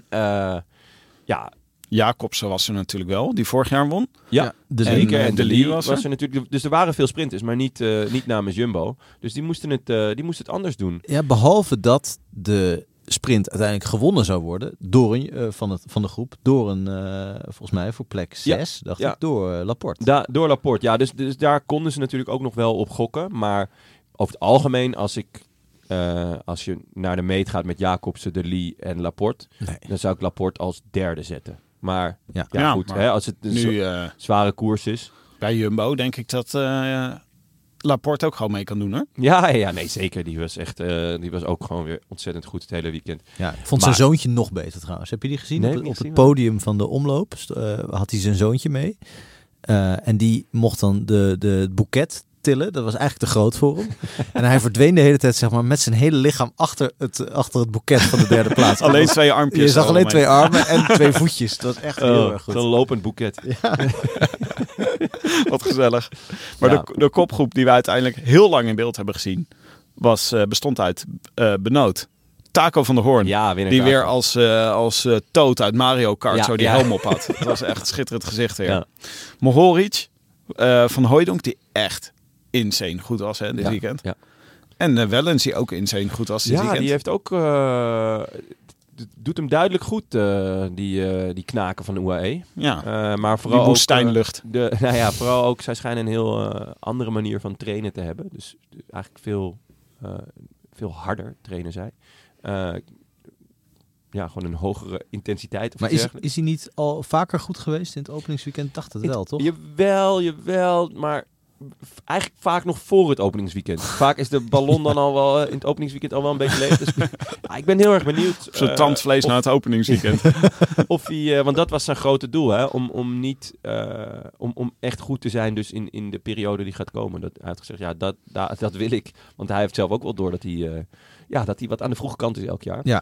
Jacobsen was er natuurlijk wel, die vorig jaar won. Ja, zeker. En de Lee was er natuurlijk. Dus er waren veel sprinters, maar niet namens Jumbo. Dus die moesten het anders doen. Ja, behalve dat de sprint uiteindelijk gewonnen zou worden door van de groep, door een, volgens mij voor plek 6, dacht ik, door Laporte. Door Laporte, ja. Dus daar konden ze natuurlijk ook nog wel op gokken. Maar over het algemeen, als je naar de meet gaat met Jacobsen, De Lie en Laporte, dan zou ik Laporte als derde zetten. Maar goed, maar hè, als het nu zware koers is. Bij Jumbo denk ik dat Laporte ook gewoon mee kan doen, hoor. Ja, nee, zeker. Die was ook gewoon weer ontzettend goed het hele weekend. Ja, ik vond zijn zoontje nog beter trouwens. Heb je die gezien? Nee, op het podium van de omloop had hij zijn zoontje mee. En die mocht dan de boeket tillen. Dat was eigenlijk te groot voor hem. En hij verdween de hele tijd, zeg maar, met zijn hele lichaam achter het boeket van de derde plaats. Alleen 2 armpjes. Je zag alleen 2 armen en 2 voetjes. Dat was echt heel erg goed. Zo'n lopend boeket. Ja. Wat gezellig. Maar de kopgroep die we uiteindelijk heel lang in beeld hebben gezien, bestond uit Benoot, Taco van der Hoorn, die weer als Toad uit Mario Kart die helm op had. Dat was echt een schitterend gezicht weer. Ja. Mohoric, Van Hooijdonk, die echt insane goed was dit weekend. Ja. En Wellens, die ook insane goed was dit weekend. Ja, die heeft ook... doet hem duidelijk goed, die knaken van de UAE. Ja, maar vooral die woestijnlucht. Vooral ook, zij schijnen een heel andere manier van trainen te hebben. Dus eigenlijk veel harder trainen zij. Gewoon een hogere intensiteit. Of maar is hij niet al vaker goed geweest in het openingsweekend? Dacht het wel, toch? Jawel, maar eigenlijk vaak nog voor het openingsweekend. Vaak is de ballon dan al wel in het openingsweekend al wel een beetje leeg. Dus, ik ben heel erg benieuwd. Zo'n tandvlees na het openingsweekend. Of hij, want dat was zijn grote doel, hè? Om echt goed te zijn dus in de periode die gaat komen. Hij heeft gezegd, dat wil ik. Want hij heeft zelf ook wel door dat hij wat aan de vroege kant is elk jaar.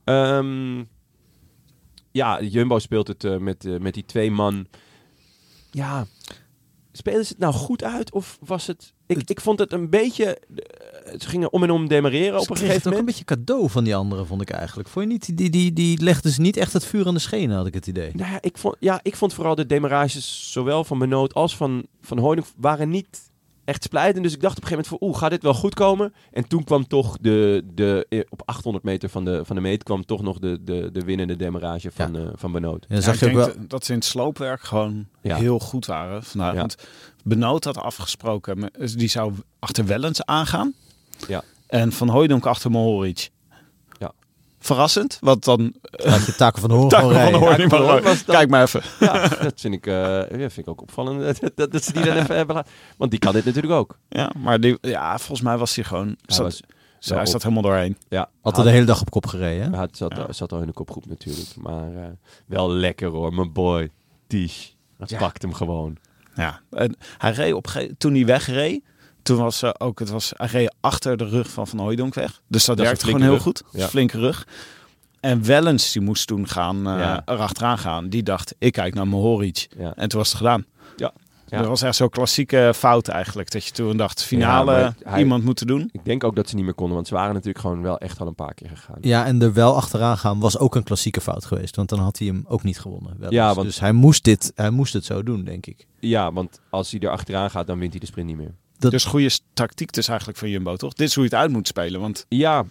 Ja. Jumbo speelt het met die 2 man. Ja, spelen ze het nou goed uit of was het... Ik vond het een beetje... Ze gingen om en om demareren op een gegeven moment. Het ook een beetje cadeau van die anderen, vond ik eigenlijk. Vond je niet? Die legden ze niet echt het vuur aan de schenen, had ik het idee. Nou ik vond vooral de demarages, zowel van Benoot als van Hooijdonk, waren niet echt splijtend. Dus ik dacht op een gegeven moment gaat dit wel goed komen? En toen kwam toch op 800 meter van de meet kwam toch nog de winnende demarage van Benoot. Ja, ik denk dat ze in het sloopwerk gewoon heel goed waren vandaag. Ja. Want Benoot had afgesproken, die zou achter Wellens aangaan. Ja. En Van Hooijdonk achter Mohoric. Ja. Verrassend, want dan... Had je Taco van der Hoorn Kijk maar even. Ja, dat vind ik ook opvallend. dat ze die dan even hebben laten. Want die kan dit natuurlijk ook. Ja, maar volgens mij was hij gewoon... Hij zat helemaal doorheen. Ja, altijd de hele dag op kop gereden. Hè? Hij zat al in de kopgroep natuurlijk. Maar wel lekker hoor, mijn boy. Tisch. Dat pakt hem gewoon. Ja, en hij reed toen hij wegreed... Toen was hij reed achter de rug van Hooijdonk weg. Dus dat werkte gewoon heel goed. Ja. Flinke rug. En Wellens, die moest toen erachteraan gaan. Die dacht, ik kijk naar Mohoric. Ja. En toen was het gedaan. Ja. Ja. Dat was echt zo'n klassieke fout eigenlijk. Dat je toen dacht, finale iemand moeten doen. Ik denk ook dat ze niet meer konden. Want ze waren natuurlijk gewoon wel echt al een paar keer gegaan. Ja, en er wel achteraan gaan was ook een klassieke fout geweest. Want dan had hij hem ook niet gewonnen. Dus hij moest het zo doen, denk ik. Ja, want als hij er achteraan gaat, dan wint hij de sprint niet meer. Dus goede tactiek dus eigenlijk van Jumbo, toch? Dit is hoe je het uit moet spelen, want...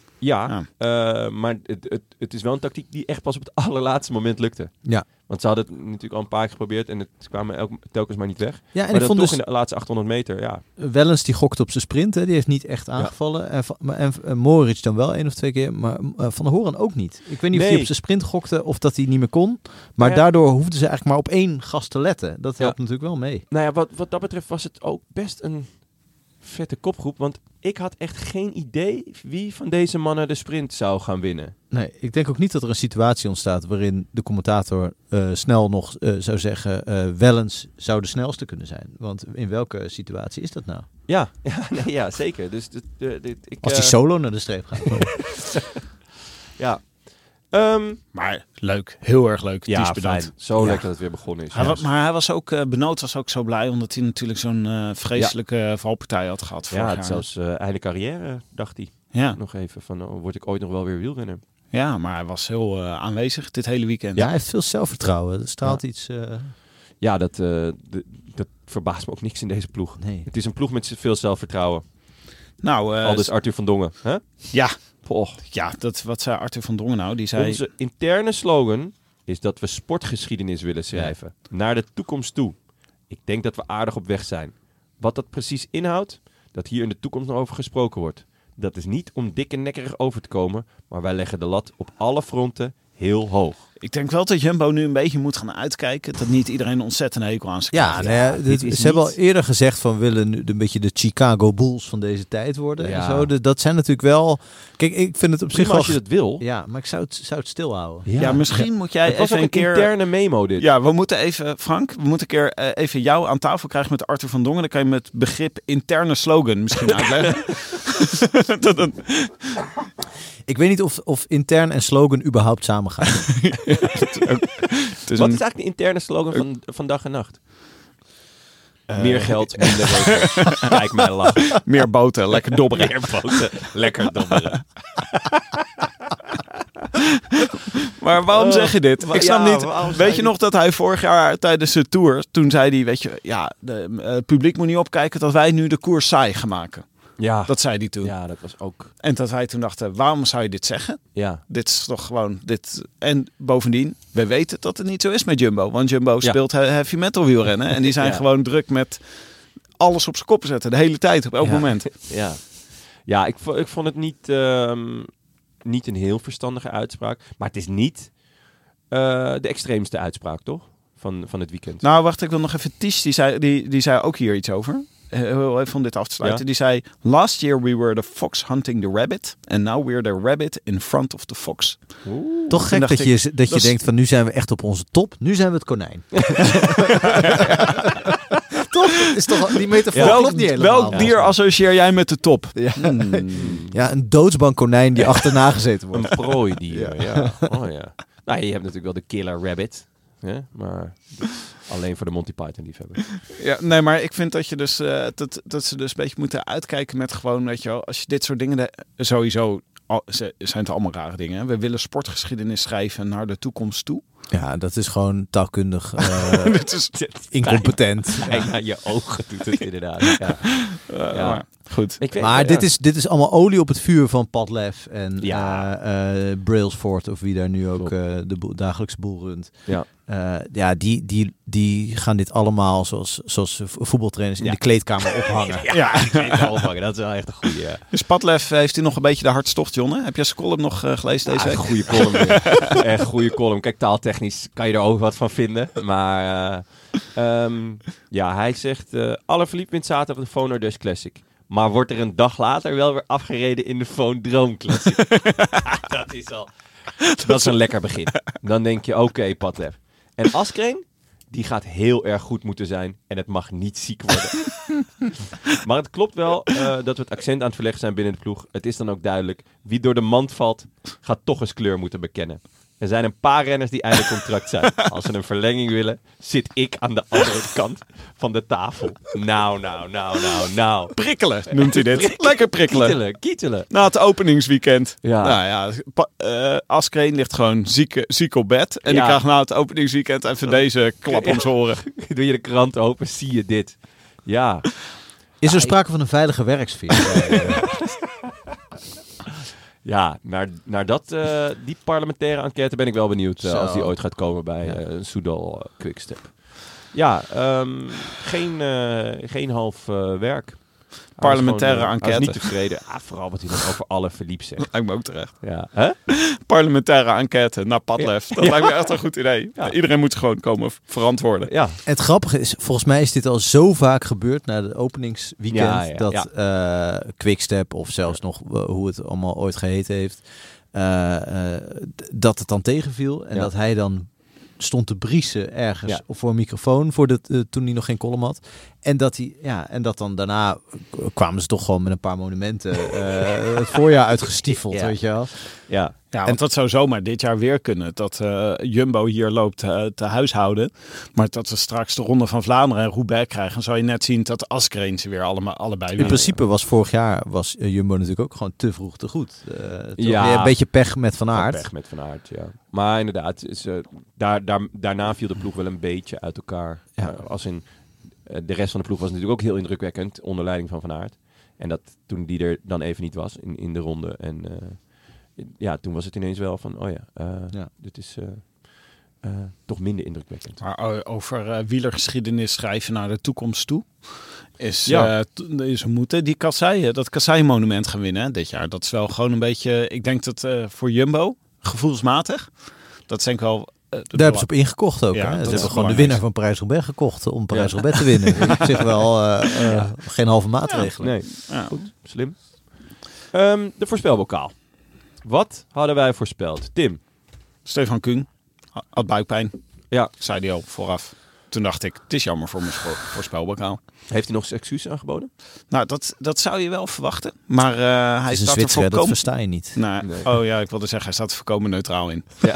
Maar het is wel een tactiek die echt pas op het allerlaatste moment lukte. Ja. Want ze hadden het natuurlijk al een paar keer geprobeerd en het kwamen telkens maar niet weg. Ja, en maar ik vond toch in de laatste 800 meter, Wellens die gokte op zijn sprint, hè. Die heeft niet echt aangevallen. En Mohoric dan wel 1 of 2 keer, maar Van der Hoorn ook niet. Ik weet niet of hij op zijn sprint gokte of dat hij niet meer kon. Maar daardoor hoefden ze eigenlijk maar op 1 gast te letten. Dat helpt natuurlijk wel mee. Nou ja, wat dat betreft was het ook best een vette kopgroep, want ik had echt geen idee wie van deze mannen de sprint zou gaan winnen. Nee, ik denk ook niet dat er een situatie ontstaat waarin de commentator snel nog zou zeggen Wellens zou de snelste kunnen zijn. Want in welke situatie is dat nou? Ja, zeker. Dus als hij solo naar de streep gaat. Ja. Maar leuk, heel erg leuk. Ja, fijn. Zo leuk dat het weer begonnen is. Maar hij was ook, Benoot was ook zo blij, omdat hij natuurlijk zo'n vreselijke valpartij had gehad. Ja, het zelfs einde carrière, dacht hij. Ja. Nog even van, word ik ooit nog wel weer wielrenner? Ja, maar hij was heel aanwezig dit hele weekend. Ja, hij heeft veel zelfvertrouwen. Dat straalt iets... Ja, dat verbaast me ook niks in deze ploeg. Nee. Het is een ploeg met veel zelfvertrouwen. Nou, Aldus Arthur van Dongen. Huh? Ja, Poch. Ja, wat zei Arthur van Dongen nou? Die zei... Onze interne slogan is dat we sportgeschiedenis willen schrijven. Naar de toekomst toe. Ik denk dat we aardig op weg zijn. Wat dat precies inhoudt, dat hier in de toekomst nog over gesproken wordt. Dat is niet om dik en nekkerig over te komen, maar wij leggen de lat op alle fronten heel hoog. Ik denk wel dat Jumbo nu een beetje moet gaan uitkijken. Dat niet iedereen een ontzettend hekel aan ze Ja, krijgt. ze hebben al eerder gezegd van we willen nu een beetje de Chicago Bulls van deze tijd worden. Ja. En zo. Dus dat zijn natuurlijk wel... Kijk, ik vind het op zich Prima wel... als je dat wil. Ja, maar ik zou het stilhouden. Ja, misschien moet jij Het was even ook een keer... interne memo dit. Ja, we moeten even, Frank, een keer even jou aan tafel krijgen met Arthur van Dongen. Dan kan je met begrip interne slogan misschien uitleggen. Ik weet niet of intern en slogan überhaupt samen gaan. Wat is eigenlijk de interne slogan van dag en nacht? Meer geld, minder regels. Kijk mij lachen. Meer boten, lekker dobberen. Meer boten, lekker dobberen. Maar waarom zeg je dit? Ik snap niet. waarom Weet je nog dat hij vorig jaar tijdens de Tour, toen zei hij, weet je, ja, het publiek moet niet opkijken dat wij nu de koers saai gaan maken. Ja. Dat zei hij toen. Ja, dat was ook... En dat wij toen dachten, waarom zou je dit zeggen? Ja. Dit is toch gewoon dit. En bovendien, we weten dat het niet zo is met Jumbo. Want Jumbo speelt heavy metal wielrennen. En die zijn gewoon druk met alles op zijn kop zetten. De hele tijd, op elk moment. Ja, ja, ik vond het niet een heel verstandige uitspraak. Maar het is niet de extreemste uitspraak, toch? Van het weekend. Nou, wacht, ik wil nog even... Ties, die zei ook hier iets over. Heel even om dit af te sluiten. Ja? Die zei, last year we were the fox hunting the rabbit. And now we're the rabbit in front of the fox. Toch gek dacht dat je denkt van nu zijn we echt op onze top. Nu zijn we het konijn. Toch? Is toch die metafoor klopt niet helemaal. Welk dier associeer jij met de top? Ja, ja, een doodsbang konijn die achterna gezeten wordt. Een prooidier, ja. Oh ja. Nou, je hebt natuurlijk wel de killer rabbit. Ja, maar alleen voor de Monty Python liefhebber. Ja, nee, maar ik vind dat je dus dat ze dus een beetje moeten uitkijken met gewoon, weet je wel, als je dit soort dingen sowieso zijn het allemaal rare dingen. Hè? We willen sportgeschiedenis schrijven naar de toekomst toe. Ja, dat is gewoon taalkundig Dit is incompetent. Kijk naar je ogen doet het inderdaad. Ja. maar goed. Maar dit is allemaal olie op het vuur van Padlef en Ja. Brailsford, of wie daar nu ook de dagelijkse boel runt. Ja. Die gaan dit allemaal zoals voetbaltrainers in de kleedkamer ophangen. Dat is wel echt een goede. Ja. Dus Padlef heeft hij nog een beetje de hartstocht, John. Hè? Heb je zijn column nog gelezen deze week? Een goede column. Echt goede column. Kijk, taaltechnisch kan je er ook wat van vinden. Maar hij zegt... Alaphilippe wint zaterdag de Fono Dash Classic. Maar wordt er een dag later wel weer afgereden in de Foon Droom Classic. Dat is een lekker begin. Dan denk je, oké, Padlef. En Askreen, die gaat heel erg goed moeten zijn. En het mag niet ziek worden. Maar het klopt wel dat we het accent aan het verleggen zijn binnen de ploeg. Het is dan ook duidelijk. Wie door de mand valt, gaat toch eens kleur moeten bekennen. Er zijn een paar renners die einde contract zijn. Als ze een verlenging willen, zit ik aan de andere kant van de tafel. Nou. Prikkelen noemt hij dit. Lekker prikkelen. Kietelen. Na het openingsweekend. Ja. Nou ja, Askreen ligt gewoon ziek op bed. En die krijgt na het openingsweekend even deze klap om zijn oren. Doe je de krant open, zie je dit. Ja. Is er sprake van een veilige werksfeer? Ja, naar die parlementaire enquête ben ik wel benieuwd als die ooit gaat komen bij Soudal Quickstep. Ja, geen half werk. Parlementaire Hij enquête. is niet tevreden. Vooral wat hij nog over Alaphilippe zegt. Lijkt me ook terecht. Ja. Huh? Parlementaire enquête naar Padlef. Dat lijkt me echt een goed idee. Ja. Iedereen moet gewoon komen verantwoorden. Ja. Het grappige is, volgens mij is dit al zo vaak gebeurd na de openingsweekend. Dat Quickstep of zelfs nog hoe het allemaal ooit geheten heeft. Dat het dan tegenviel. En dat hij dan stond te briezen ergens voor een microfoon toen hij nog geen column had. En dat dan daarna kwamen ze toch gewoon met een paar monumenten het voorjaar uitgestiefeld, weet je wel. Ja. Ja, want dat zou zomaar dit jaar weer kunnen. Dat Jumbo hier loopt te huishouden. Maar dat we straks de Ronde van Vlaanderen en Roubaix krijgen. Dan zou je net zien dat de Askreen ze weer allebei In principe was vorig jaar Jumbo natuurlijk ook gewoon te vroeg te goed. Een beetje pech met Van Aert. Pech met Van Aert, ja. Maar inderdaad, daarna viel de ploeg wel een beetje uit elkaar. Ja. De rest van de ploeg was natuurlijk ook heel indrukwekkend onder leiding van Van Aert. En dat toen die er dan even niet was in de ronde. En toen was het ineens wel van, dit is toch minder indrukwekkend. Maar over wielergeschiedenis schrijven naar de toekomst toe is we moeten die dat Kassei-monument gaan winnen dit jaar. Dat is wel gewoon een beetje, ik denk dat voor Jumbo, gevoelsmatig, dat denk ik wel... Daar hebben ze op ingekocht ook. Ja, Hè? dat Ze is hebben gewoon de winnaar van Parijs-Roubaix gekocht om Parijs-Roubaix te winnen. Ik zeg wel geen halve maatregelen. Nee, goed, slim. De voorspelbokaal. Wat hadden wij voorspeld? Tim? Stefan Küng had buikpijn. Ja. Zei hij al vooraf. Toen dacht ik, het is jammer voor mijn voorspelbokaal. Heeft hij nog eens excuses aangeboden? Nou, dat zou je wel verwachten. Maar hij Het is een staat er Zwitser, dat volkomen... versta je niet. Nee. Oh ja, ik wilde zeggen, hij staat er volkomen neutraal in. Ja.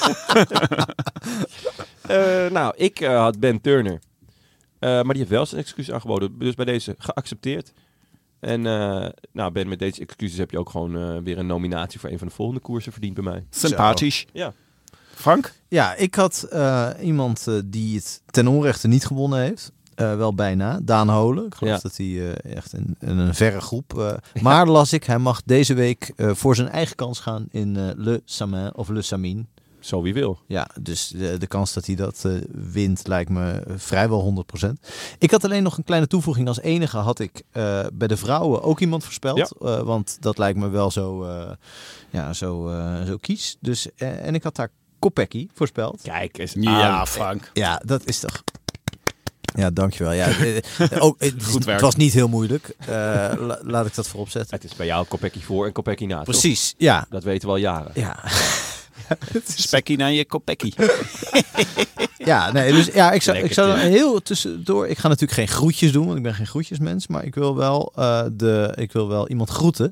Ik had Ben Turner. Maar die heeft wel zijn excuses aangeboden. Dus bij deze geaccepteerd. En Ben, met deze excuses heb je ook gewoon weer een nominatie voor een van de volgende koersen verdiend bij mij. Sympathisch. Ja. Frank? Ja, ik had iemand die het ten onrechte niet gewonnen heeft. Wel bijna. Daan Holen. Ik geloof dat hij echt in een verre groep... maar las ik, hij mag deze week voor zijn eigen kans gaan in Le Samin of Le Samin. Zo wie wil. Ja, dus de kans dat hij dat wint lijkt me vrijwel 100%. Ik had alleen nog een kleine toevoeging. Als enige had ik bij de vrouwen ook iemand voorspeld. Ja. Want dat lijkt me wel zo kies. Dus, en ik had daar Kopecky voorspeld. Kijk eens Ja, Frank. Ja, dat is toch... Ja, dankjewel. Ja, het was niet heel moeilijk. Laat ik dat voorop zetten. Het is bij jou Kopecky voor en Kopecky na. Precies, toch? ja. Dat weten we al jaren. Ja. Spekkie naar je Kopecky. Ja, nee, dus ja, ik zou dan heel tussendoor... Ik ga natuurlijk geen groetjes doen, want ik ben geen groetjesmens. Maar ik wil wel iemand groeten.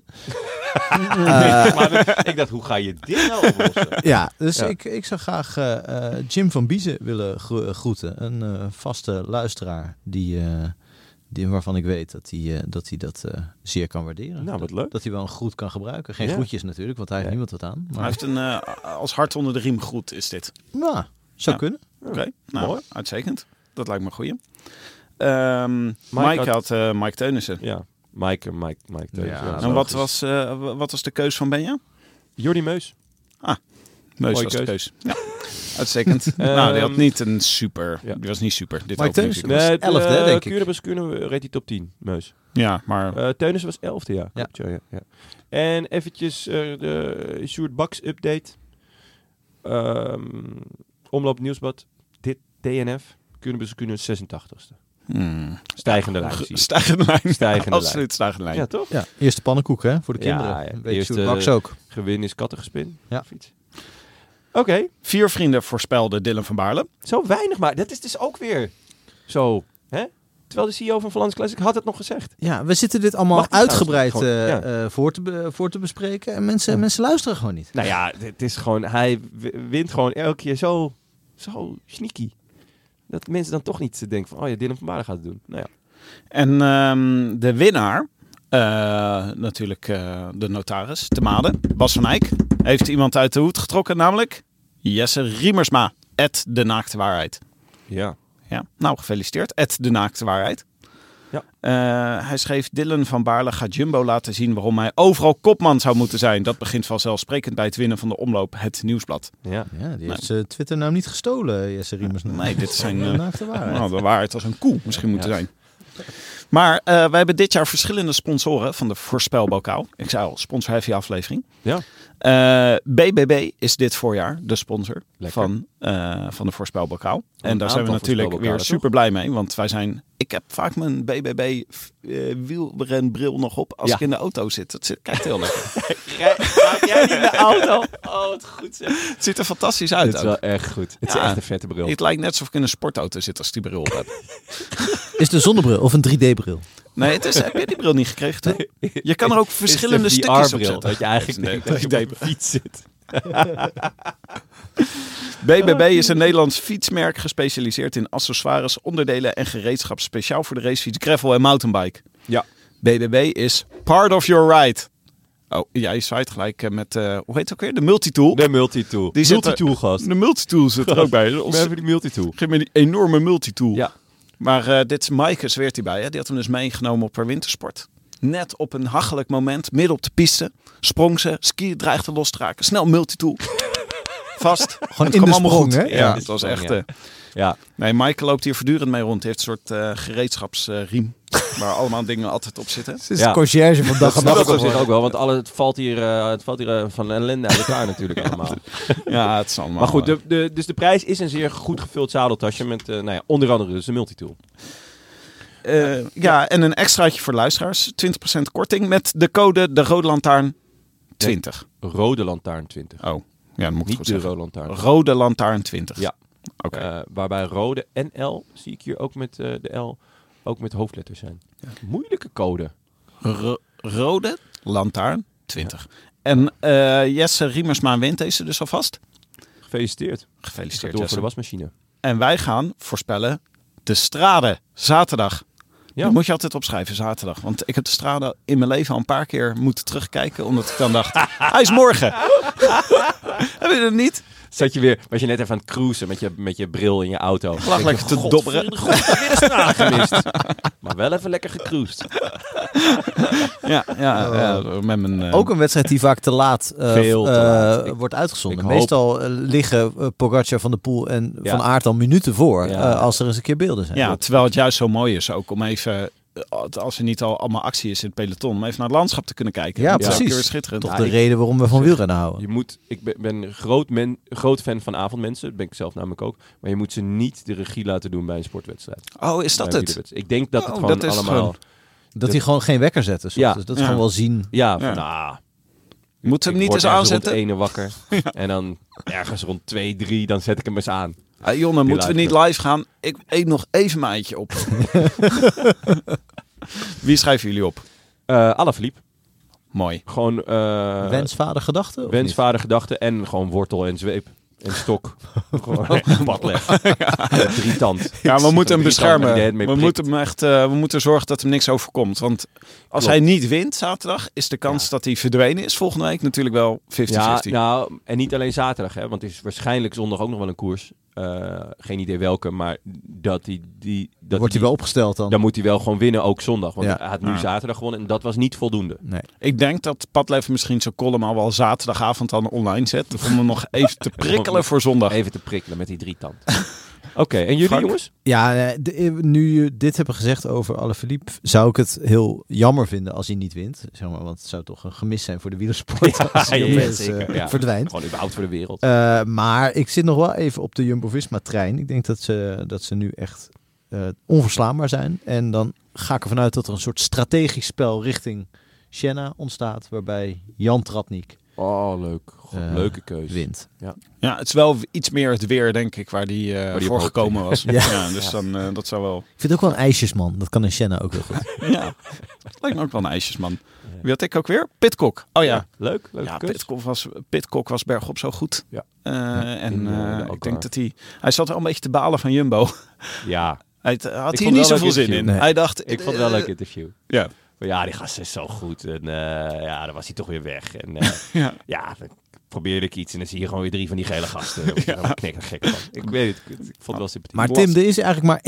Ik dacht, hoe ga je dit nou oplossen? Ja, dus ja. Ik zou graag Jim van Biezen willen groeten. Een vaste luisteraar waarvan ik weet dat hij dat zeer kan waarderen. Nou, wat leuk. Dat hij wel een groet kan gebruiken. Geen groetjes natuurlijk, want hij heeft niemand wat aan. Maar... Hij heeft een als hart onder de riem groet is dit. Nou, zou kunnen. Oké, nou, mooi. Uitstekend. Dat lijkt me een goeie. Mike had Mike Teunissen. Ja, Mike Teunissen. Ja, en wat was de keus van Benja? Jordi Meus. Meus was de keus. Ja. Uitstekend. Die had niet een super. Ja. Die was niet super. Dit Mike Teunissen was 11e, denk ik. Kuurne reed hij top 10, Meus. Ja, maar... Teunissen was 11e, ja. Ja. En eventjes de Sjoerd Baks update. Omloop Nieuwsblad. Dit DNF. Kuurne 86e. Stijgende lijn. Absoluut stijgende lijn. Ja, toch? Ja, eerste pannenkoek hè, voor de kinderen. Ja. Weet je Baks ook. Gewin is kattengespin. Ja. Fiets. Oké. 4 vrienden voorspelde Dylan van Baarle. Zo weinig, maar dat is dus ook weer zo. Hè? Terwijl de CEO van Valence Classic had het nog gezegd. Ja, we zitten dit allemaal uitgebreid voor te bespreken. En mensen luisteren gewoon niet. Nou ja, het is gewoon... Hij wint gewoon elke keer zo sneaky. Dat mensen dan toch niet denken van... Dylan van Baarle gaat het doen. Nou ja. En de winnaar... natuurlijk de notaris, te Made, Bas van Eyck, heeft iemand uit de hoed getrokken, namelijk Jesse Riemersma, @ de naakte waarheid. Ja. Nou, gefeliciteerd, @ de naakte waarheid. Ja. Hij schreef, Dylan van Baarle gaat Jumbo laten zien waarom hij overal kopman zou moeten zijn. Dat begint vanzelfsprekend bij het winnen van de omloop, het Nieuwsblad. Ja, die heeft Twitter nou niet gestolen, Jesse Riemersma. Nee, dit zijn de naakte waarheid. Nou, de waarheid als een koe misschien moeten zijn. Maar wij hebben dit jaar verschillende sponsoren van de voorspelbokaal. Ik zei al, sponsor-heavy aflevering. Ja. BBB is dit voorjaar de sponsor van de voorspelbokaal. En daar zijn we natuurlijk weer super blij mee. Want ik heb vaak mijn BBB wielrenbril nog op als ik in de auto zit. Dat kijkt heel lekker. Ga jij niet in de auto? Oh, wat goed zeg. Het ziet er fantastisch uit. Het is wel echt goed. Het is echt een vette bril. Het lijkt net alsof ik in een sportauto zit als ik die bril op heb. Is het een zonnebril of een 3D-bril? Nee, heb je die bril niet gekregen toch? Je kan er ook verschillende stukjes op zetten. Dat je eigenlijk denkt dat je op een fiets zit. BBB is een Nederlands fietsmerk gespecialiseerd in accessoires, onderdelen en gereedschap speciaal voor de racefiets, gravel en mountainbike. Ja. BBB is part of your ride. Oh, jij zwaait gelijk met, hoe heet het ook weer? De multitool. De multitool. Die multitool, gast. De multitool zit er ook bij. We hebben die multitool. Geef me die enorme multitool. Ja. Maar dit is Maaike, zweert hij bij. Hè? Die had hem dus meegenomen op haar wintersport. net op een hachelijk moment, midden op de piste, sprong ze, ski dreigde los te raken, snel multitool. Vast. Gewoon Het in kwam de allemaal sprong, goed. hè? Ja, Ja. het was echt... Ja. Nee, Mike loopt hier voortdurend mee rond. Hij heeft een soort gereedschapsriem waar allemaal dingen altijd op zitten. Het is Ja. de conciërge van dag en Dat nacht. snap ik op zich ook wel, want het valt hier van ellende uit elkaar natuurlijk allemaal. Ja, het is allemaal... Maar goed, dus de prijs is een zeer goed gevuld zadeltasje met onder andere dus de multitool. ja, en een extraatje voor luisteraars. 20% korting met de code de Rode Lantaarn 20. Rode Lantaarn 20. Oh, ja, dat moet ik Niet goed de zeggen. Rode Lantaarn. Rode Lantaarn 20. Ja. Oké. Waarbij rode en L, zie ik hier ook met de L, ook met hoofdletters zijn. Moeilijke code. Rode Lantaarn 20. En Jesse Riemersma wint deze dus alvast. Gefeliciteerd. Gefeliciteerd, Door voor Jesse. de wasmachine. En wij gaan voorspellen de Strade zaterdag. Ja. Dat moet je altijd opschrijven, zaterdag. Want ik heb de Strade in mijn leven al een paar keer moeten terugkijken. Omdat ik dan dacht, hij is morgen. Heb je dat niet? Was je net even aan het cruisen met je bril in je auto. Lag lekker te dobberen. Weer de Strade gemist. Maar wel even lekker gecruised. Ja, met mijn... Ook een wedstrijd die vaak te laat, Veel te laat. wordt uitgezonden. ik hoop- Meestal liggen Pogacar, Van der Poel en Ja. Van Aert al minuten voor. Ja. Als er eens een keer beelden zijn. Ja, terwijl het juist zo mooi is ook om even, als er niet al allemaal actie is in het peloton, om even naar het landschap te kunnen kijken. Ja, Dat is ook precies. weer schitterend. Toch Ja, de ik- reden waarom we van wielrennen houden. Ik ben groot fan van avondmensen. Dat ben ik zelf namelijk ook. Maar je moet ze niet de regie laten doen bij een sportwedstrijd. Oh, is dat Bij een het? wielerwedstrijd. Ik denk dat het Oh, gewoon dat is allemaal... gewoon- Dat hij gewoon geen wekker zet. Dus Ja. dat is Ja. gewoon wel zien. Ja, Ja. van Moet hem ik niet word eens ergens aanzetten? rond 1 wakker. En dan ergens rond 2, 3, dan zet ik hem eens aan. Jonne, moeten we niet luisteren. live gaan? Ik eet nog even mijn eitje op. Wie schrijven jullie op? Alaphilippe. Mooi. Gewoon Wensvader gedachten? of wensvaardige gedachten en gewoon wortel en zweep. En stok. Gewoon padleg. Drietand. Ja, we moeten hem Drietand beschermen. waar hij de hele We mee moeten hem echt, we moeten zorgen dat hem niks overkomt. Want als Klopt. hij niet wint zaterdag, is de kans dat hij verdwenen is volgende week natuurlijk wel 50-50. Ja, nou, en niet alleen zaterdag, hè, want er is waarschijnlijk zondag ook nog wel een koers. Geen idee welke, maar dat Wordt hij wel opgesteld dan? Dan moet hij wel gewoon winnen, ook zondag. Want Ja. hij had nu Ja. zaterdag gewonnen en dat was niet voldoende. Nee. Ik denk dat Padlef misschien zijn column al wel zaterdagavond dan online zet. Om hem nog even te prikkelen voor zondag. Even te prikkelen met die drietand. Oké, en jullie Frank? jongens? Ja, nu je dit hebben gezegd over Alaphilippe, zou ik het heel jammer vinden als hij niet wint. Zeg maar, want het zou toch een gemis zijn voor de wielersport als hij opeens, zeker. Ja. verdwijnt. Gewoon überhaupt voor de wereld. Maar ik zit nog wel even op de Jumbo-Visma-trein. Ik denk dat ze nu echt onverslaanbaar zijn. En dan ga ik ervan uit dat er een soort strategisch spel richting Senna ontstaat, waarbij Jan Tratnik Oh, leuk. God, leuke keuze. wint. Ja, het is wel iets meer het weer, denk ik, waar die die op voor hoopte. gekomen was. Ja. Ja, dus dan, dat zou wel... Ik vind het ook wel een ijsjesman. Dat kan in Senna ook heel goed. Ja, dat lijkt me ook wel een ijsjesman. Wie had ik ook weer? Pitcock. Oh ja. Leuk, leuke Ja, keuze. Pitcock was bergop zo goed. Ja. En de ik Algar. denk dat hij zat wel een beetje te balen van Jumbo. Ja, Hij had Ik hier vond niet wel zoveel leuk zin in. interview. Nee. Hij dacht... ik vond het wel een leuk interview. Ja. Maar ja, die gast is zo goed. En ja, dan was hij toch weer weg. En Ja. dan probeerde ik iets en dan zie je gewoon weer 3 van die gele gasten. Daar word je helemaal knekkergek van. Ik weet het, ik vond het wel sympathiek. Maar Tim, er is eigenlijk maar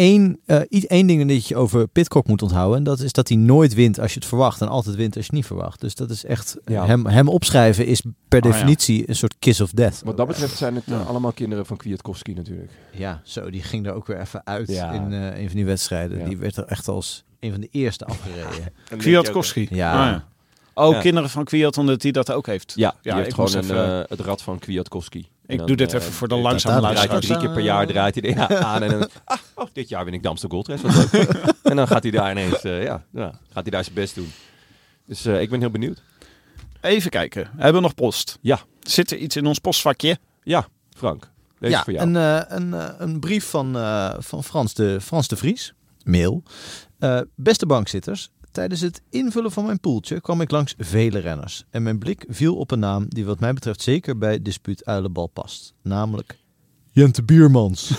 één ding dat je over Pitcock moet onthouden. En dat is dat hij nooit wint als je het verwacht. En altijd wint als je het niet verwacht. Dus dat is echt... Ja. Hem opschrijven is per ja. definitie een soort kiss of death. Wat dat betreft zijn het allemaal kinderen van Kwiatkowski natuurlijk. Ja, zo, die ging er ook weer even uit Ja. in een van die wedstrijden. Ja. Die werd er echt als een van de eerste afgereden. Kwiatkowski. Ja. Oh, Ja. kinderen van Kwiat, omdat hij dat ook heeft. Ja, die heeft ik gewoon moest even- het rad van Kwiatkowski. Ik doe dit even voor de langzame dat- Draait hij luisteraars. 3 keer per jaar draait hij er aan en dan... dit jaar win ik de Amstel Gold Race. Wat leuk. En dan gaat hij daar ineens... gaat hij daar zijn best doen. Dus ik ben heel benieuwd. Even kijken. Hebben we nog post? Ja. Zit er iets in ons postvakje? Ja, Frank. Deze is Ja, voor jou. een brief van Frans de Vries. Mail. Beste bankzitters, tijdens het invullen van mijn poeltje kwam ik langs vele renners. En mijn blik viel op een naam die wat mij betreft zeker bij Dispuut Uilenbal past. Namelijk Jente Biermans.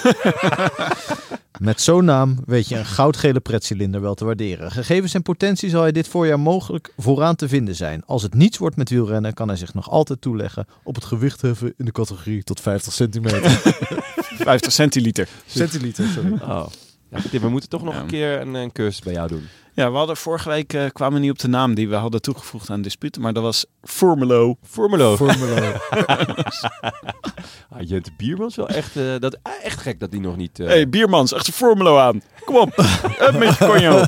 Met zo'n naam weet je een goudgele pretcilinder wel te waarderen. Gegeven zijn potentie zal hij dit voorjaar mogelijk vooraan te vinden zijn. Als het niets wordt met wielrennen kan hij zich nog altijd toeleggen op het gewichtheffen in de categorie tot 50 centimeter. 50 centiliter. Centiliter, sorry. Oh. Ja, Tim, we moeten toch nog een keer een cursus bij jou doen. Ja, we hadden vorige week kwamen we niet op de naam die we hadden toegevoegd aan de dispuut, maar dat was Formulo. Jente Biermans wel echt, echt gek dat die nog niet... Hey, Biermans, echt een Formulo aan. Kom op, up met je conjo.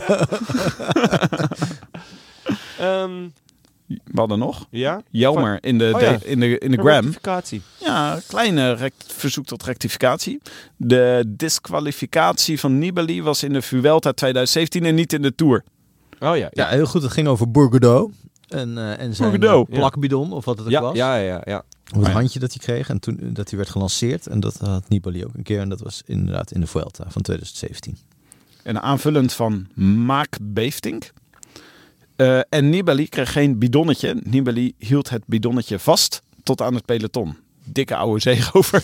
We hadden nog. Ja? Jelmer in de gram. Rectificatie. Ja, kleine verzoek tot rectificatie. De disqualificatie van Nibali was in de Vuelta 2017 en niet in de Tour. Oh ja. Ja, heel goed. Het ging over Bourgodeau. En zijn plakbidon, of wat het ook was. Ja. Of het handje dat hij kreeg. En toen dat hij werd gelanceerd. En dat had Nibali ook een keer. En dat was inderdaad in de Vuelta van 2017. En aanvullend van Maak Beeftink. En Nibali kreeg geen bidonnetje. Nibali hield het bidonnetje vast tot aan het peloton. Dikke oude zeegover.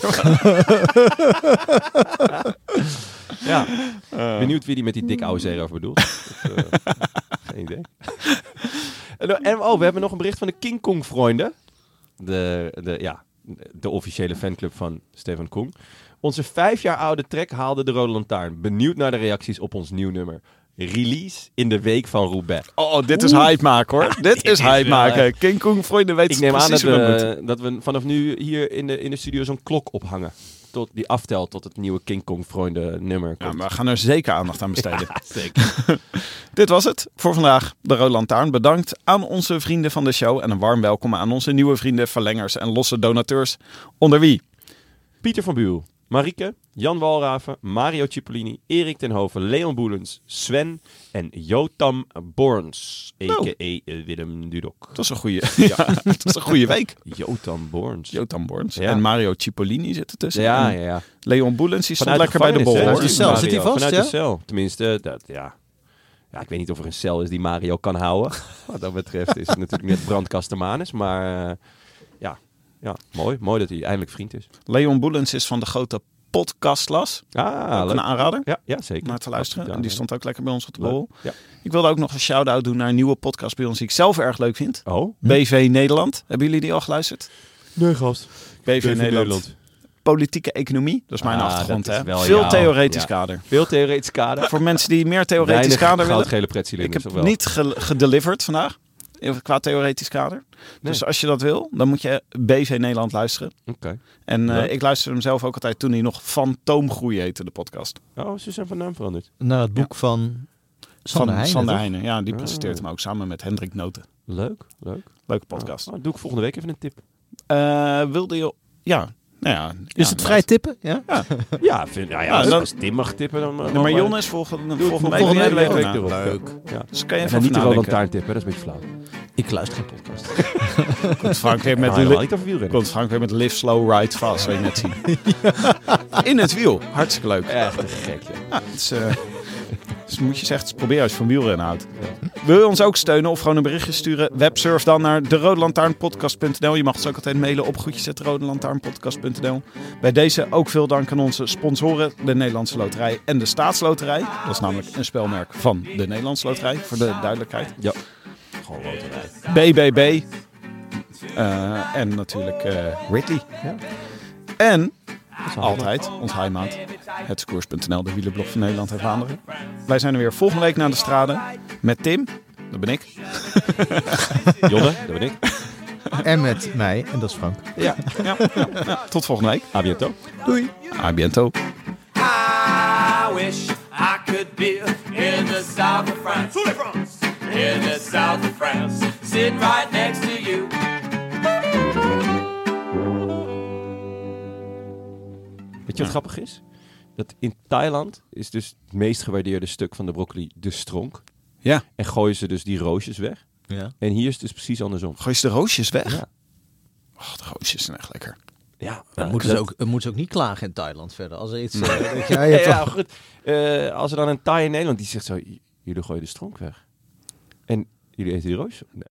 Ja. Benieuwd wie die met die dikke oude zeerover bedoelt. Geen idee. En we hebben nog een bericht van de King Kong Vrienden. De officiële fanclub van Stefan Koen. Onze 5 jaar oude track haalde de Rode Lantaarn. Benieuwd naar de reacties op ons nieuw nummer. Release in de week van Roubaix. Oh, dit is hype maken hoor. Dit is hype maken. King Kong Vrienden weet ik neem precies aan dat we vanaf nu hier in de studio zo'n klok ophangen. Tot die aftelt tot het nieuwe King Kong Vrienden nummer komt. Ja, maar we gaan er zeker aandacht aan besteden. Ja, zeker. Dit was het voor vandaag. De Rode Lantaarn. Bedankt aan onze vrienden van de show. En een warm welkom aan onze nieuwe vrienden, verlengers en losse donateurs. Onder wie? Pieter van Buul, Marieke, Jan Walraven, Mario Cipollini, Erik ten Hoven, Leon Boelens, Sven en Jotam Borns, a.k.a. Willem Dudok. Dat is een goede, dat is een goede week. Jotam Borns. Ja. Ja. En Mario Cipollini zit ertussen. Ja. Leon Boelens, die stond Vanuit lekker bij de bol. gevangenis, Hoor. hè? de cel. Zit hij vast, Vanuit ja? de cel. Tenminste, ja, ik weet niet of er een cel is die Mario kan houden. Wat dat betreft is het natuurlijk net brandkastemanus. Maar mooi dat hij eindelijk vriend is. Leon Boelens is van de grote podcastlas. Ah, Ook leuk. een aanrader. Ja, zeker. Om naar te luisteren. Ja, En die stond ook lekker bij ons op de leuk. bol. Ja. Ik wilde ook nog een shout-out doen naar een nieuwe podcast bij ons die ik zelf erg leuk vind. Oh? BV Nederland. Hebben jullie die al geluisterd? Nee, gast. BV Nederland. Politieke economie. Dat is mijn achtergrond. dat is Hè? wel Veel jouw- theoretisch ja. kader. Veel theoretisch kader. Voor mensen die meer theoretisch Weinig kader willen. goudgele Ik pretcilinders, heb of wel? niet gedeliverd vandaag. Qua theoretisch kader. Nee. Dus als je dat wil, dan moet je BV Nederland luisteren. Oké. En Leuk. ik luisterde hem zelf ook altijd toen hij nog Fantoomgroei heette, de podcast. Oh, ze zijn van naam veranderd. Naar het boek van Sander Heijnen. Sander toch? Heijnen. Ja, die presenteert hem ook samen met Hendrik Noten. Leuk. Leuke podcast. Doe ik volgende week even een tip. Wilde je... Ja. Nou ja. Is het vrij tippen? Ja. Als Tim mag tippen, dan... Maar Jon is volgende week. Volgende weer week daarna. erop. Leuk. Ja. Dus kan je En even niet de over Rode nadenken. Lantaarn tippen, dat is een beetje flauw. Ik luister geen podcast. Komt Frank weer met Helemaal niet over wielrennen. Komt Frank weer met Live Slow Ride Fast, zou je net zien. In het wiel. Hartstikke leuk. Echt een gek, ja. Ja, het is, dus moet je eens echt proberen als je van wielrennen houdt. Wil je ons ook steunen of gewoon een berichtje sturen? Websurf dan naar derodelantaarnpodcast.nl. Je mag ons ook altijd mailen op groetjes@rodelantaarnpodcast.nl. Bij deze ook veel dank aan onze sponsoren, de Nederlandse Loterij en de Staatsloterij. Dat is namelijk een spelmerk van de Nederlandse Loterij, voor de duidelijkheid. Ja. Gewoon loterij. BBB. En natuurlijk Ridley. Ja. En altijd ons heimaat, hetskoers.nl, de wielerblog van Nederland en Vlaanderen. Wij zijn er weer volgende week naar de straden met Tim, dat ben ik. Jonne, dat ben ik. En met mij, en dat is Frank. Ja. Tot volgende week. A bientôt. Doei. A biento. I wish I could be in the south of France. In the south of France. Sitting right next to you. Weet je wat grappig is? Dat in Thailand is dus het meest gewaardeerde stuk van de broccoli de stronk. Ja. En gooien ze dus die roosjes weg. Ja. En hier is het dus precies andersom. Gooi je de roosjes weg? Ja. Oh, de roosjes zijn echt lekker. Ja, Dan moeten ze ook niet klagen in Thailand verder. Als er iets... ja, goed. Als er dan een Thai in Nederland die zegt zo... Jullie gooien de stronk weg. En jullie eten die roosjes? Nee.